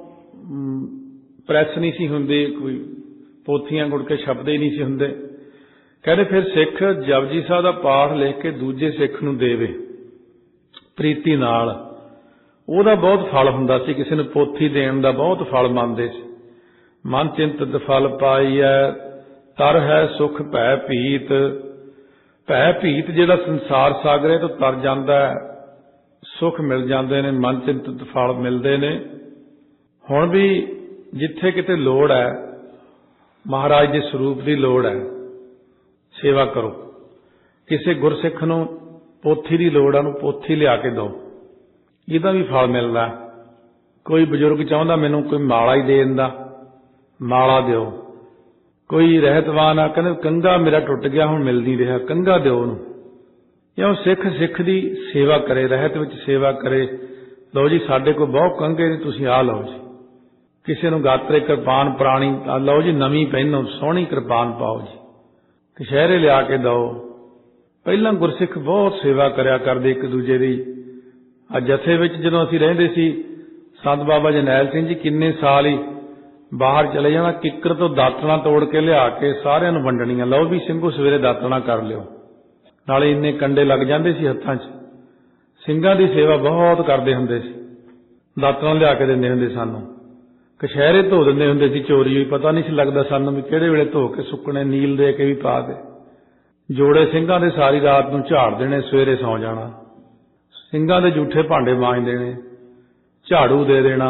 ਪ੍ਰੈਸ ਨਹੀਂ ਸੀ ਹੁੰਦੀ, ਕੋਈ ਪੋਥੀਆਂ ਗੁੜ ਕੇ ਛਪਦੇ ਹੀ ਨਹੀਂ ਸੀ ਹੁੰਦੇ। ਕਹਿੰਦੇ ਫਿਰ ਸਿੱਖ ਜਪਜੀ ਸਾਹਿਬ ਦਾ ਪਾਠ ਲਿਖ ਕੇ ਦੂਜੇ ਸਿੱਖ ਨੂੰ ਦੇਵੇ ਪ੍ਰੀਤੀ ਨਾਲ, ਉਹਦਾ ਬਹੁਤ ਫਲ ਹੁੰਦਾ ਸੀ। ਕਿਸੇ ਨੂੰ ਪੋਥੀ ਦੇਣ ਦਾ ਬਹੁਤ ਫਲ ਮੰਨਦੇ ਸੀ। ਮਨ ਚਿੰਤਤ ਫਲ ਪਾਈਐ, ਤਰ ਹੈ ਸੁਖ ਭੈ ਭੀਤ। ਭੈ ਭੀਤ ਜਿਹੜਾ ਸੰਸਾਰ ਸਾਗਰੇ ਤੋਂ ਤਰ ਜਾਂਦਾ ਹੈ, ਸੁਖ ਮਿਲ ਜਾਂਦੇ ਨੇ, ਮਨ ਚਿੰਤਤ ਫਲ ਮਿਲਦੇ ਨੇ। ਹੁਣ ਵੀ ਜਿੱਥੇ ਕਿਤੇ ਲੋੜ ਹੈ, ਮਹਾਰਾਜ ਦੇ ਸਰੂਪ ਦੀ ਲੋੜ ਹੈ, ਸੇਵਾ ਕਰੋ। ਕਿਸੇ ਗੁਰਸਿੱਖ ਨੂੰ ਪੋਥੀ ਦੀ ਲੋੜ ਆ, ਉਹਨੂੰ ਪੋਥੀ ਲਿਆ ਕੇ ਦਿਓ, ਇਹਦਾ ਵੀ ਫਲ ਮਿਲਦਾ। ਕੋਈ ਬਜ਼ੁਰਗ ਚਾਹੁੰਦਾ ਮੈਨੂੰ ਕੋਈ ਮਾਲਾ ਹੀ ਦੇ ਦਿੰਦਾ, ਮਾਲਾ ਦਿਓ। ਕੋਈ ਰਹਿਤਵਾਨ ਆ, ਕਹਿੰਦੇ ਕੰਘਾ ਮੇਰਾ ਟੁੱਟ ਗਿਆ, ਹੁਣ ਮਿਲ ਨਹੀਂ ਰਿਹਾ, ਕੰਘਾ ਦਿਓ ਉਹਨੂੰ। ਜਾਂ ਸਿੱਖ ਸਿੱਖ ਦੀ ਸੇਵਾ ਕਰੇ, ਰਹਿਤ ਵਿੱਚ ਸੇਵਾ ਕਰੇ। ਲਓ ਜੀ ਸਾਡੇ ਕੋਲ ਬਹੁਤ ਕੰਘੇ ਨੇ, ਤੁਸੀਂ ਆਹ ਲਓ ਜੀ। ਕਿਸੇ ਨੂੰ ਗਾਤਰੇ ਕਿਰਪਾਨ ਪੁਰਾਣੀ ਲਓ ਜੀ, ਨਵੀਂ ਪਹਿਨੋ, ਸੋਹਣੀ ਕਿਰਪਾਨ ਪਾਓ ਜੀ, ਕਛਹਿਰੇ ਲਿਆ ਕੇ ਦਿਓ। ਪਹਿਲਾਂ ਗੁਰਸਿੱਖ ਬਹੁਤ ਸੇਵਾ ਕਰਿਆ ਕਰਦੇ ਇੱਕ ਦੂਜੇ ਦੀ। ਆ ਜਥੇ ਵਿੱਚ ਜਦੋਂ ਅਸੀਂ ਰਹਿੰਦੇ ਸੀ, ਸੰਤ ਬਾਬਾ ਜਰਨੈਲ ਸਿੰਘ ਜੀ ਕਿੰਨੇ ਸਾਲ ਹੀ ਬਾਹਰ ਚਲੇ ਜਾਣਾ, ਕਿੱਕਰ ਤੋਂ ਦਾਤਣਾ ਤੋੜ ਕੇ ਲਿਆ ਕੇ ਸਾਰਿਆਂ ਨੂੰ ਵੰਡਣੀਆਂ। ਲਓ ਵੀ ਸਿੰਘੋ ਸਵੇਰੇ ਦਾਤਣਾ ਕਰ ਲਿਓ। ਨਾਲੇ ਇੰਨੇ ਕੰਡੇ ਲੱਗ ਜਾਂਦੇ ਸੀ ਹੱਥਾਂ 'ਚ। ਸਿੰਘਾਂ ਦੀ ਸੇਵਾ ਬਹੁਤ ਕਰਦੇ ਹੁੰਦੇ ਸੀ। ਦਾਤਣਾ ਲਿਆ ਕੇ ਦਿੰਦੇ ਹੁੰਦੇ ਸਾਨੂੰ, ਕਛਹਿਰੇ ਧੋ ਦਿੰਦੇ ਹੁੰਦੇ ਸੀ ਚੋਰੀ ਹੋਈ, ਪਤਾ ਨਹੀਂ ਸੀ ਲੱਗਦਾ ਸਾਨੂੰ ਵੀ ਕਿਹੜੇ ਵੇਲੇ ਧੋ ਕੇ ਸੁੱਕਣੇ, ਨੀਲ ਦੇ ਕੇ ਵੀ ਪਾ ਦੇ। ਜੋੜੇ ਸਿੰਘਾਂ ਦੇ ਸਾਰੀ ਰਾਤ ਨੂੰ ਝਾੜ ਦੇਣੇ, ਸਵੇਰੇ ਸੌਂ ਜਾਣਾ। ਸਿੰਘਾਂ ਦੇ ਜੂਠੇ ਭਾਂਡੇ ਮਾਂਜ ਦੇਣੇ, ਝਾੜੂ ਦੇ ਦੇਣਾ।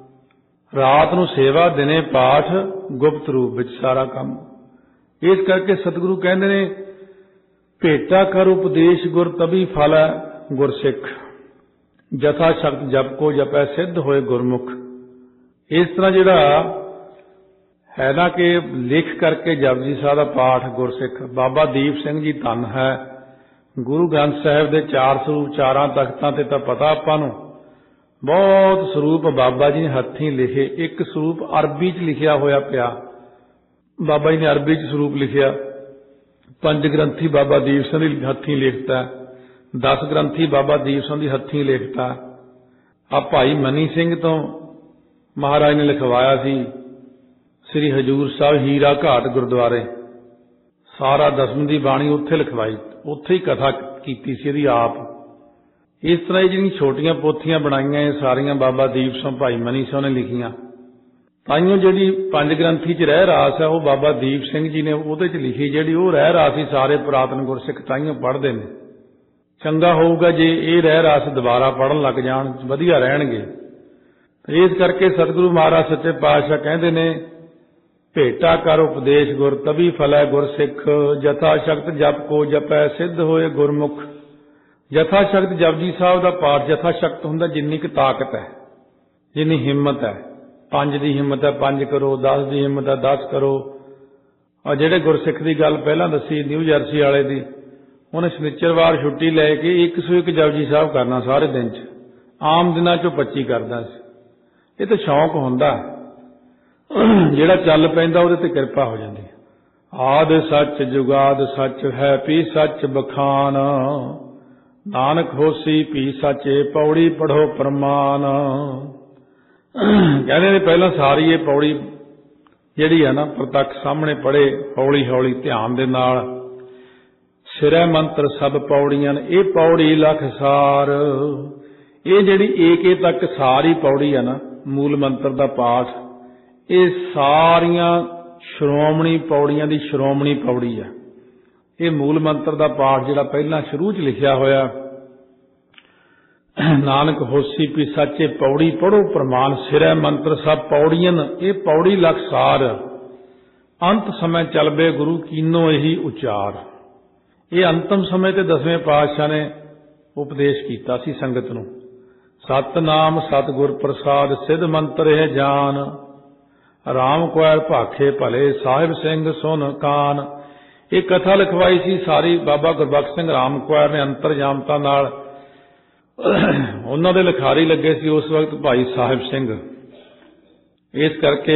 ਰਾਤ ਨੂੰ ਸੇਵਾ, ਦਿਨੇ ਪਾਠ, ਗੁਪਤ ਰੂਪ ਵਿੱਚ ਸਾਰਾ ਕੰਮ। ਇਸ ਕਰਕੇ ਸਤਿਗੁਰੂ ਕਹਿੰਦੇ ਨੇ ਭੇਟਾ ਕਰ ਉਪਦੇਸ਼ ਗੁਰ ਤਬੀ ਫਲ ਹੈ ਗੁਰਸਿੱਖ, ਜਥਾ ਸ਼ਕਤ ਜਪ ਕੋ ਜਪੈ ਸਿੱਧ ਹੋਏ ਗੁਰਮੁਖ। ਇਸ ਤਰ੍ਹਾਂ ਜਿਹੜਾ ਹੈ ਨਾ ਕਿ ਲਿਖ ਕਰਕੇ ਜਪਜੀ ਸਾਹਿਬ ਦਾ ਪਾਠ ਗੁਰਸਿੱਖ। ਬਾਬਾ ਦੀਪ ਸਿੰਘ ਜੀ ਧੰਨ ਹੈ। ਗੁਰੂ ਗ੍ਰੰਥ ਸਾਹਿਬ ਦੇ ਚਾਰ ਸਰੂਪ, ਚਾਰਾਂ ਤਖਤਾਂ ਤੇ ਤਾਂ ਪਤਾ ਆਪਾਂ ਨੂੰ, ਬਹੁਤ ਸਰੂਪ ਬਾਬਾ ਜੀ ਨੇ ਹੱਥੀਂ ਲਿਖੇ। ਇੱਕ ਸਰੂਪ ਅਰਬੀ 'ਚ ਲਿਖਿਆ ਹੋਇਆ ਪਿਆ, ਬਾਬਾ ਜੀ ਨੇ ਅਰਬੀ 'ਚ ਸਰੂਪ ਲਿਖਿਆ। ਪੰਜ ਗ੍ਰੰਥੀ ਬਾਬਾ ਦੀਪ ਸਿੰਘ ਦੀ ਹੱਥੀਂ ਲਿਖਤਾ, ਦਸ ਗ੍ਰੰਥੀ ਬਾਬਾ ਦੀਪ ਸਿੰਘ ਦੀ ਹੱਥੀਂ ਲਿਖਤਾ। ਆ ਭਾਈ ਮਨੀ ਸਿੰਘ ਤੋਂ ਮਹਾਰਾਜ ਨੇ ਲਿਖਵਾਇਆ ਸੀ ਸ੍ਰੀ ਹਜ਼ੂਰ ਸਾਹਿਬ ਹੀਰਾ ਘਾਟ ਗੁਰਦੁਆਰੇ। ਸਾਰਾ ਦਸਮ ਦੀ ਬਾਣੀ ਉੱਥੇ ਲਿਖਵਾਈ, ਉੱਥੇ ਹੀ ਕਥਾ ਕੀਤੀ ਸੀ ਇਹਦੀ ਆਪ। ਇਸ ਤਰ੍ਹਾਂ ਇਹ ਜਿਹੜੀਆਂ ਛੋਟੀਆਂ ਪੋਥੀਆਂ ਬਣਾਈਆਂ, ਇਹ ਸਾਰੀਆਂ ਬਾਬਾ ਦੀਪ ਸਿੰਘ ਭਾਈ ਮਨੀ ਸਿੰਘ ਨੇ ਲਿਖੀਆਂ। ਤਾਈਓ ਜਿਹੜੀ ਪੰਜ ਗ੍ਰੰਥੀ 'ਚ ਰਹਿ ਰਾਸ ਹੈ, ਉਹ ਬਾਬਾ ਦੀਪ ਸਿੰਘ ਜੀ ਨੇ ਉਹਦੇ 'ਚ ਲਿਖੀ। ਜਿਹੜੀ ਉਹ ਰਹਿ ਰਾਸ ਸੀ ਸਾਰੇ ਪੁਰਾਤਨ ਗੁਰਸਿੱਖ ਤਾਈਓ ਪੜ੍ਹਦੇ ਨੇ। ਚੰਗਾ ਹੋਊਗਾ ਜੇ ਇਹ ਰਹਿ ਰਾਸ ਦੁਬਾਰਾ ਪੜ੍ਹਨ ਲੱਗ ਜਾਣ, ਵਧੀਆ ਰਹਿਣਗੇ। ਇਸ ਕਰਕੇ ਸਤਿਗੁਰੂ ਮਹਾਰਾਜ ਸੱਚੇ ਪਾਤਸ਼ਾਹ ਕਹਿੰਦੇ ਨੇ ਭੇਟਾ ਕਰ ਉਪਦੇਸ਼ ਗੁਰ ਤਬੀ ਫਲੈ ਗੁਰਸਿੱਖ, ਜਥਾ ਸ਼ਕਤ ਜਪ ਕੋ ਜਪੈ ਸਿੱਧ ਹੋਏ ਗੁਰਮੁਖ। ਜਥਾ ਸ਼ਕਤ ਜਪਜੀ ਸਾਹਿਬ ਦਾ ਪਾਠ, ਜਥਾ ਸ਼ਕਤ ਹੁੰਦਾ ਜਿੰਨੀ ਕੁ ਤਾਕਤ ਹੈ, ਜਿੰਨੀ ਹਿੰਮਤ ਹੈ। ਪੰਜ ਦੀ ਹਿੰਮਤ ਹੈ ਪੰਜ ਕਰੋ, ਦਸ ਦੀ ਹਿੰਮਤ ਹੈ ਦਸ ਕਰੋ। ਔਰ ਜਿਹੜੇ ਗੁਰਸਿੱਖ ਦੀ ਗੱਲ ਪਹਿਲਾਂ ਦੱਸੀ ਨਿਊ ਜਰਸੀ ਵਾਲੇ ਦੀ, ਉਹਨੇ ਸ਼ਨੀਚਰਵਾਰ ਛੁੱਟੀ ਲੈ ਕੇ ਇੱਕ ਸੌ ਇੱਕ ਜਪਜੀ ਸਾਹਿਬ ਕਰਨਾ ਸਾਰੇ ਦਿਨ 'ਚ। ਆਮ ਦਿਨਾਂ 'ਚੋਂ ਪੱਚੀ ਕਰਦਾ ਸੀ। ਇਹ ਤਾਂ ਸ਼ੌਂਕ ਹੁੰਦਾ, ਜਿਹੜਾ ਚੱਲ ਪੈਂਦਾ ਉਹਦੇ ਤੇ ਕਿਰਪਾ ਹੋ ਜਾਂਦੀ। ਆਦ ਸੱਚ ਜੁਗਾਦ ਸੱਚ ਹੈ, ਪੀ ਸੱਚ ਬਖਾਨ, ਨਾਨਕ ਹੋਸੀ ਪੀ ਸੱਚੇ, ਪੌੜੀ ਪੜ੍ਹੋ ਪ੍ਰਮਾਨ। ਕਹਿੰਦੇ ਨੇ ਪਹਿਲਾਂ ਸਾਰੀ ਇਹ ਪੌੜੀ ਜਿਹੜੀ ਹੈ ਨਾ ਪ੍ਰਤੱਖ ਸਾਹਮਣੇ ਪੜ੍ਹੇ, ਹੌਲੀ ਹੌਲੀ ਧਿਆਨ ਦੇ ਨਾਲ। ਸਿਰੈ ਮੰਤਰ ਸਭ ਪੌੜੀਆਂ, ਇਹ ਪੌੜੀ ਲਖ ਸਾਰ। ਇਹ ਜਿਹੜੀ ਏਕੇ ਤੱਕ ਸਾਰੀ ਪੌੜੀ ਹੈ ਨਾ, ਮੂਲ ਮੰਤਰ ਦਾ ਪਾਠ, ਇਹ ਸਾਰੀਆਂ ਸ਼੍ਰੋਮਣੀ ਪੌੜੀਆਂ ਦੀ ਸ਼੍ਰੋਮਣੀ ਪੌੜੀ ਹੈ। ਇਹ ਮੂਲ ਮੰਤਰ ਦਾ ਪਾਠ ਜਿਹੜਾ ਪਹਿਲਾਂ ਸ਼ੁਰੂ 'ਚ ਲਿਖਿਆ ਹੋਇਆ, ਨਾਨਕ ਹੋਸੀ ਪੀ ਸੱਚੇ, ਪੌੜੀ ਪੜ੍ਹੋ ਪ੍ਰਮਾਨ, ਸਿਰੈ ਮੰਤਰ ਸਭ ਪੌੜੀਆਂ, ਇਹ ਪੌੜੀ ਲਖ ਸਾਰ। ਅੰਤ ਸਮੇਂ ਚਲਬੇ ਗੁਰੂ ਕੀਨੋ ਇਹੀ ਉਚਾਰ। ਇਹ ਅੰਤਮ ਸਮੇਂ ਤੇ ਦਸਵੇਂ ਪਾਤਸ਼ਾਹ ਨੇ ਉਪਦੇਸ਼ ਕੀਤਾ ਸੀ ਸੰਗਤ ਨੂੰ। ਸਤਨਾਮ ਸਤਿਗੁਰ ਪ੍ਰਸਾਦ, ਸਿੱਧ ਮੰਤਰ ਹੈ ਜਾਨ, राम कुआर भाखे भले साहिब सिंह सुन कान। ਇਹ ਕਥਾ ਲਿਖਵਾਈ ਸੀ ਸਾਰੀ ਬਾਬਾ ਗੁਰਬਖਸ਼ ਸਿੰਘ ਰਾਮ ਕੁਆਰ ਨੇ ਅੰਤਰਜਾਮਤਾ ਨਾਲ। ਉਹਨਾਂ ਦੇ ਲਿਖਾਰੀ ਲੱਗੇ ਸੀ ਉਸ ਵਕਤ ਭਾਈ ਸਾਹਿਬ ਸਿੰਘ। ਇਸ ਕਰਕੇ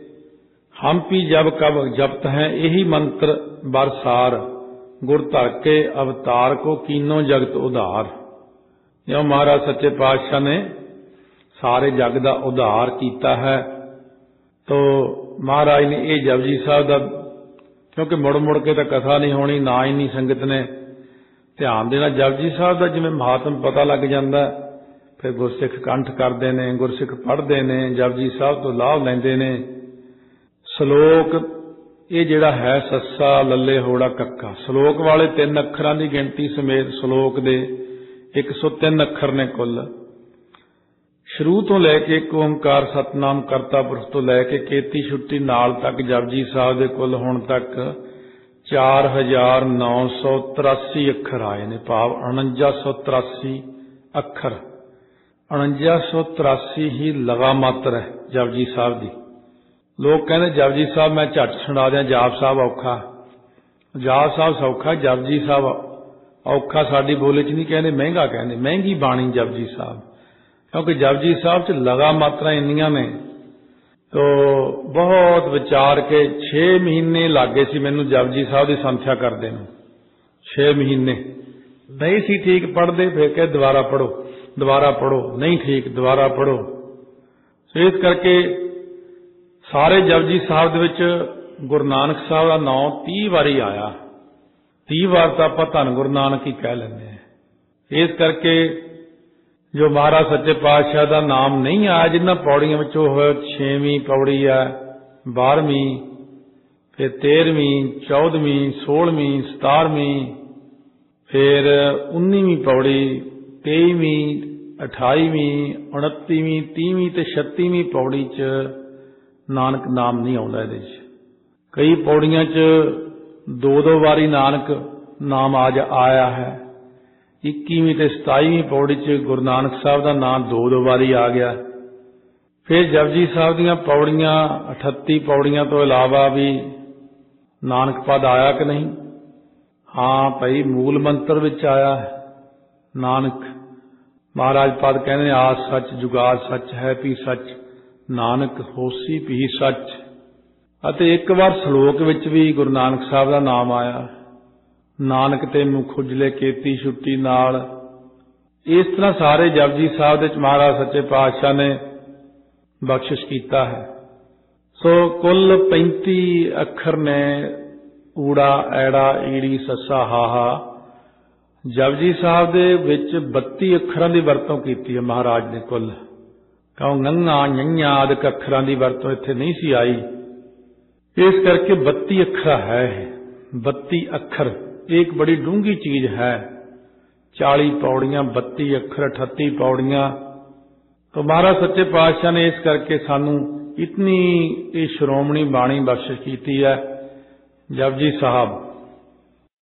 ਹੰਪੀ ਜਬ ਕਬ ਜਪਤ ਹੈ ਇਹੀ ਮੰਤਰ ਬਰਸਾਰ, ਗੁਰ ਧਰ ਕੇ ਅਵਤਾਰ ਕੋ ਕੀਨੋ ਜਗਤ ਉਧਾਰ। ਜਿਉਂ ਮਹਾਰਾਜ ਸੱਚੇ ਪਾਤਸ਼ਾਹ ਨੇ ਸਾਰੇ ਜਗ ਦਾ ਉਧਾਰ ਕੀਤਾ ਹੈ। ਤੋ ਮਹਾਰਾਜ ਨੇ ਇਹ ਜਪਜੀ ਸਾਹਿਬ ਦਾ, ਕਿਉਂਕਿ ਮੁੜ ਮੁੜ ਕੇ ਤਾਂ ਕਥਾ ਨਹੀਂ ਹੋਣੀ, ਨਾ ਹੀ ਨਹੀਂ ਸੰਗਤ ਨੇ ਧਿਆਨ ਦੇਣਾ। ਜਪਜੀ ਸਾਹਿਬ ਦਾ ਜਿਵੇਂ ਮਹਾਤਮ ਪਤਾ ਲੱਗ ਜਾਂਦਾ, ਫਿਰ ਗੁਰਸਿੱਖ ਕੰਠ ਕਰਦੇ ਨੇ, ਗੁਰਸਿੱਖ ਪੜ੍ਹਦੇ ਨੇ, ਜਪਜੀ ਸਾਹਿਬ ਤੋਂ ਲਾਭ ਲੈਂਦੇ ਨੇ। ਸ਼ਲੋਕ ਇਹ ਜਿਹੜਾ ਹੈ ਸੱਸਾ ਲੱਲੇ ਹੋੜਾ ਕੱਕਾ, ਸ਼ਲੋਕ ਵਾਲੇ ਤਿੰਨ ਅੱਖਰਾਂ ਦੀ ਗਿਣਤੀ ਸਮੇਤ ਸ਼ਲੋਕ ਦੇ ਇੱਕ ਸੌ ਤਿੰਨ ਅੱਖਰ ਨੇ ਕੁੱਲ। ਸ਼ੁਰੂ ਤੋਂ ਲੈ ਕੇ ਇੱਕ ਓਂਕਾਰ ਸਤਨਾਮ ਕਰਤਾ ਪੁਰਖ ਤੋਂ ਲੈ ਕੇ ਕੇਤੀ ਛੁੱਟੀ ਨਾਲ ਤੱਕ ਜਪਜੀ ਸਾਹਿਬ ਦੇ ਕੁੱਲ ਹੁਣ ਤੱਕ ਚਾਰ ਹਜ਼ਾਰ ਨੌ ਸੌ ਤਰਾਸੀ ਅੱਖਰ ਆਏ ਨੇ, ਭਾਵ ਉਣੰਜਾ ਸੌ ਤਰਾਸੀ ਅੱਖਰ। ਉਣੰਜਾ ਸੌ ਤਰਾਸੀ ਹੀ ਲਗਾ ਮਾਤਰ ਹੈ ਜਪਜੀ ਸਾਹਿਬ ਦੀ। ਲੋਕ ਕਹਿੰਦੇ ਜਪਜੀ ਸਾਹਿਬ ਮੈਂ ਝੱਟ ਸੁਣਾ ਦਿਆਂ, ਜਾਪ ਸਾਹਿਬ ਔਖਾ। ਜਾਪ ਸਾਹਿਬ ਸੌਖਾ, ਜਪਜੀ ਸਾਹਿਬ ਔਖਾ। ਸਾਡੀ ਬੋਲੀ 'ਚ ਨਹੀਂ ਕਹਿੰਦੇ ਮਹਿੰਗਾ, ਕਹਿੰਦੇ ਮਹਿੰਗੀ ਬਾਣੀ ਜਪਜੀ ਸਾਹਿਬ, ਕਿਉਂਕਿ ਜਪਜੀ ਸਾਹਿਬ 'ਚ ਲਗਾ ਮਾਤਰਾ ਇੰਨੀਆਂ ਨੇ। ਤੋ ਬਹੁਤ ਵਿਚਾਰ ਕੇ ਛੇ ਮਹੀਨੇ ਲੱਗੇ ਸੀ ਮੈਨੂੰ ਜਪਜੀ ਸਾਹਿਬ ਦੀ ਸੰਥਿਆ ਕਰਦੇ ਨੂੰ। ਛੇ ਮਹੀਨੇ ਨਹੀਂ ਸੀ ਠੀਕ ਪੜ੍ਹਦੇ, ਫਿਰ ਕਹੇ ਦੁਬਾਰਾ ਪੜ੍ਹੋ, ਦੁਬਾਰਾ ਪੜ੍ਹੋ, ਨਹੀਂ ਠੀਕ ਦੁਬਾਰਾ ਪੜ੍ਹੋ। ਇਸ ਕਰਕੇ ਸਾਰੇ ਜਪਜੀ ਸਾਹਿਬ ਦੇ ਵਿੱਚ ਗੁਰੂ ਨਾਨਕ ਸਾਹਿਬ ਦਾ ਨਾਂ ਤੀਹ ਵਾਰੀ ਆਇਆ। ਤੀਹ ਵਾਰ ਤਾਂ ਆਪਾਂ ਧੰਨ ਗੁਰੂ ਨਾਨਕ ਹੀ ਕਹਿ ਲੈਂਦੇ ਹਾਂ। ਇਸ ਕਰਕੇ ਜੋ ਮਹਾਰਾਜ ਸੱਚੇ ਪਾਤਸ਼ਾਹ ਦਾ ਨਾਮ ਨਹੀਂ ਆਇਆ ਜਿਨ੍ਹਾਂ ਪੌੜੀਆਂ ਵਿੱਚੋਂ ਹੋਇਆ, ਛੇਵੀਂ ਪੌੜੀ ਹੈ, ਬਾਰ੍ਹਵੀਂ, ਫਿਰ ਤੇਰ੍ਹਵੀਂ, ਚੌਦਵੀਂ, ਸੋਲ੍ਹਵੀਂ, ਸਤਾਰ੍ਹਵੀਂ, ਫਿਰ ਉੱਨੀਵੀਂ ਪੌੜੀ, ਤੇਈਵੀਂ, ਅਠਾਈਵੀਂ, ਉਨੱਤੀਵੀਂ, ਤੀਹਵੀਂ ਤੇ ਛੱਤੀਵੀਂ ਪੌੜੀ 'ਚ ਨਾਨਕ ਨਾਮ ਨਹੀਂ ਆਉਂਦਾ। ਇਹਦੇ 'ਚ ਕਈ ਪੌੜੀਆਂ 'ਚ ਦੋ ਦੋ ਵਾਰੀ ਨਾਨਕ ਨਾਮ ਆਜ ਆਇਆ ਹੈ। ਇੱਕੀਵੀਂ ਤੇ ਸਤਾਈਵੀਂ ਪੌੜੀ 'ਚ ਗੁਰੂ ਨਾਨਕ ਸਾਹਿਬ ਦਾ ਨਾਮ ਦੋ ਦੋ ਵਾਰੀ ਆ ਗਿਆ। ਫਿਰ ਜਪਜੀ ਸਾਹਿਬ ਦੀਆਂ ਪੌੜੀਆਂ ਅਠੱਤੀ ਪੌੜੀਆਂ ਤੋਂ ਇਲਾਵਾ ਵੀ ਨਾਨਕ ਪਦ ਆਇਆ ਕਿ ਨਹੀਂ? ਹਾਂ ਭਾਈ, ਮੂਲ ਮੰਤਰ ਵਿੱਚ ਆਇਆ ਹੈ ਨਾਨਕ। ਮਹਾਰਾਜ ਪਦ ਕਹਿੰਦੇ ਨੇ ਆਸ ਸੱਚ ਜੁਗਾਦ ਸੱਚ ਹੈ ਵੀ ਸੱਚ, ਨਾਨਕ ਹੋਸੀ ਵੀ ਸੱਚ। ਅਤੇ ਇੱਕ ਵਾਰ ਸ਼ਲੋਕ ਵਿੱਚ ਵੀ ਗੁਰੂ ਨਾਨਕ ਸਾਹਿਬ ਦਾ ਨਾਮ ਆਇਆ, ਨਾਨਕ ਤੇ ਮੁਖ ਉਜਲੇ ਕੇਤੀ ਛੁੱਟੀ ਨਾਲ। ਇਸ ਤਰ੍ਹਾਂ ਸਾਰੇ ਜਪਜੀ ਸਾਹਿਬ ਦੇ ਵਿੱਚ ਮਹਾਰਾਜ ਸੱਚੇ ਪਾਤਸ਼ਾਹ ਨੇ ਬਖਸ਼ਿਸ਼ ਕੀਤਾ ਹੈ। ਸੋ ਕੁੱਲ ਪੈਂਤੀ ਅੱਖਰ ਨੇ, ਊੜਾ ਐੜਾ ਈੜੀ ਸੱਸਾ ਹਾਹਾ। ਜਪਜੀ ਸਾਹਿਬ ਦੇ ਵਿੱਚ ਬੱਤੀ ਅੱਖਰਾਂ ਦੀ ਵਰਤੋਂ ਕੀਤੀ ਹੈ ਮਹਾਰਾਜ ਨੇ ਕੁੱਲ, ਕਿਉਂ ਨੰਗਾ ਨਈਆਂ ਆਦਿਕ ਅੱਖਰਾਂ ਦੀ ਵਰਤੋਂ ਇੱਥੇ ਨਹੀਂ ਸੀ ਆਈ। ਇਸ ਕਰਕੇ ਬੱਤੀ ਅੱਖਰ ਹੈ। ਬੱਤੀ ਅੱਖਰ एक बड़ी डूंगी चीज है। चाली पौड़ियां, बत्ती अखर, अठत्ती पौड़ियां। तो महाराज सच्चे पातशाह ने इस करके सानू इतनी ये श्रोमणी बाणी बख्शिश की है। जपजी साहब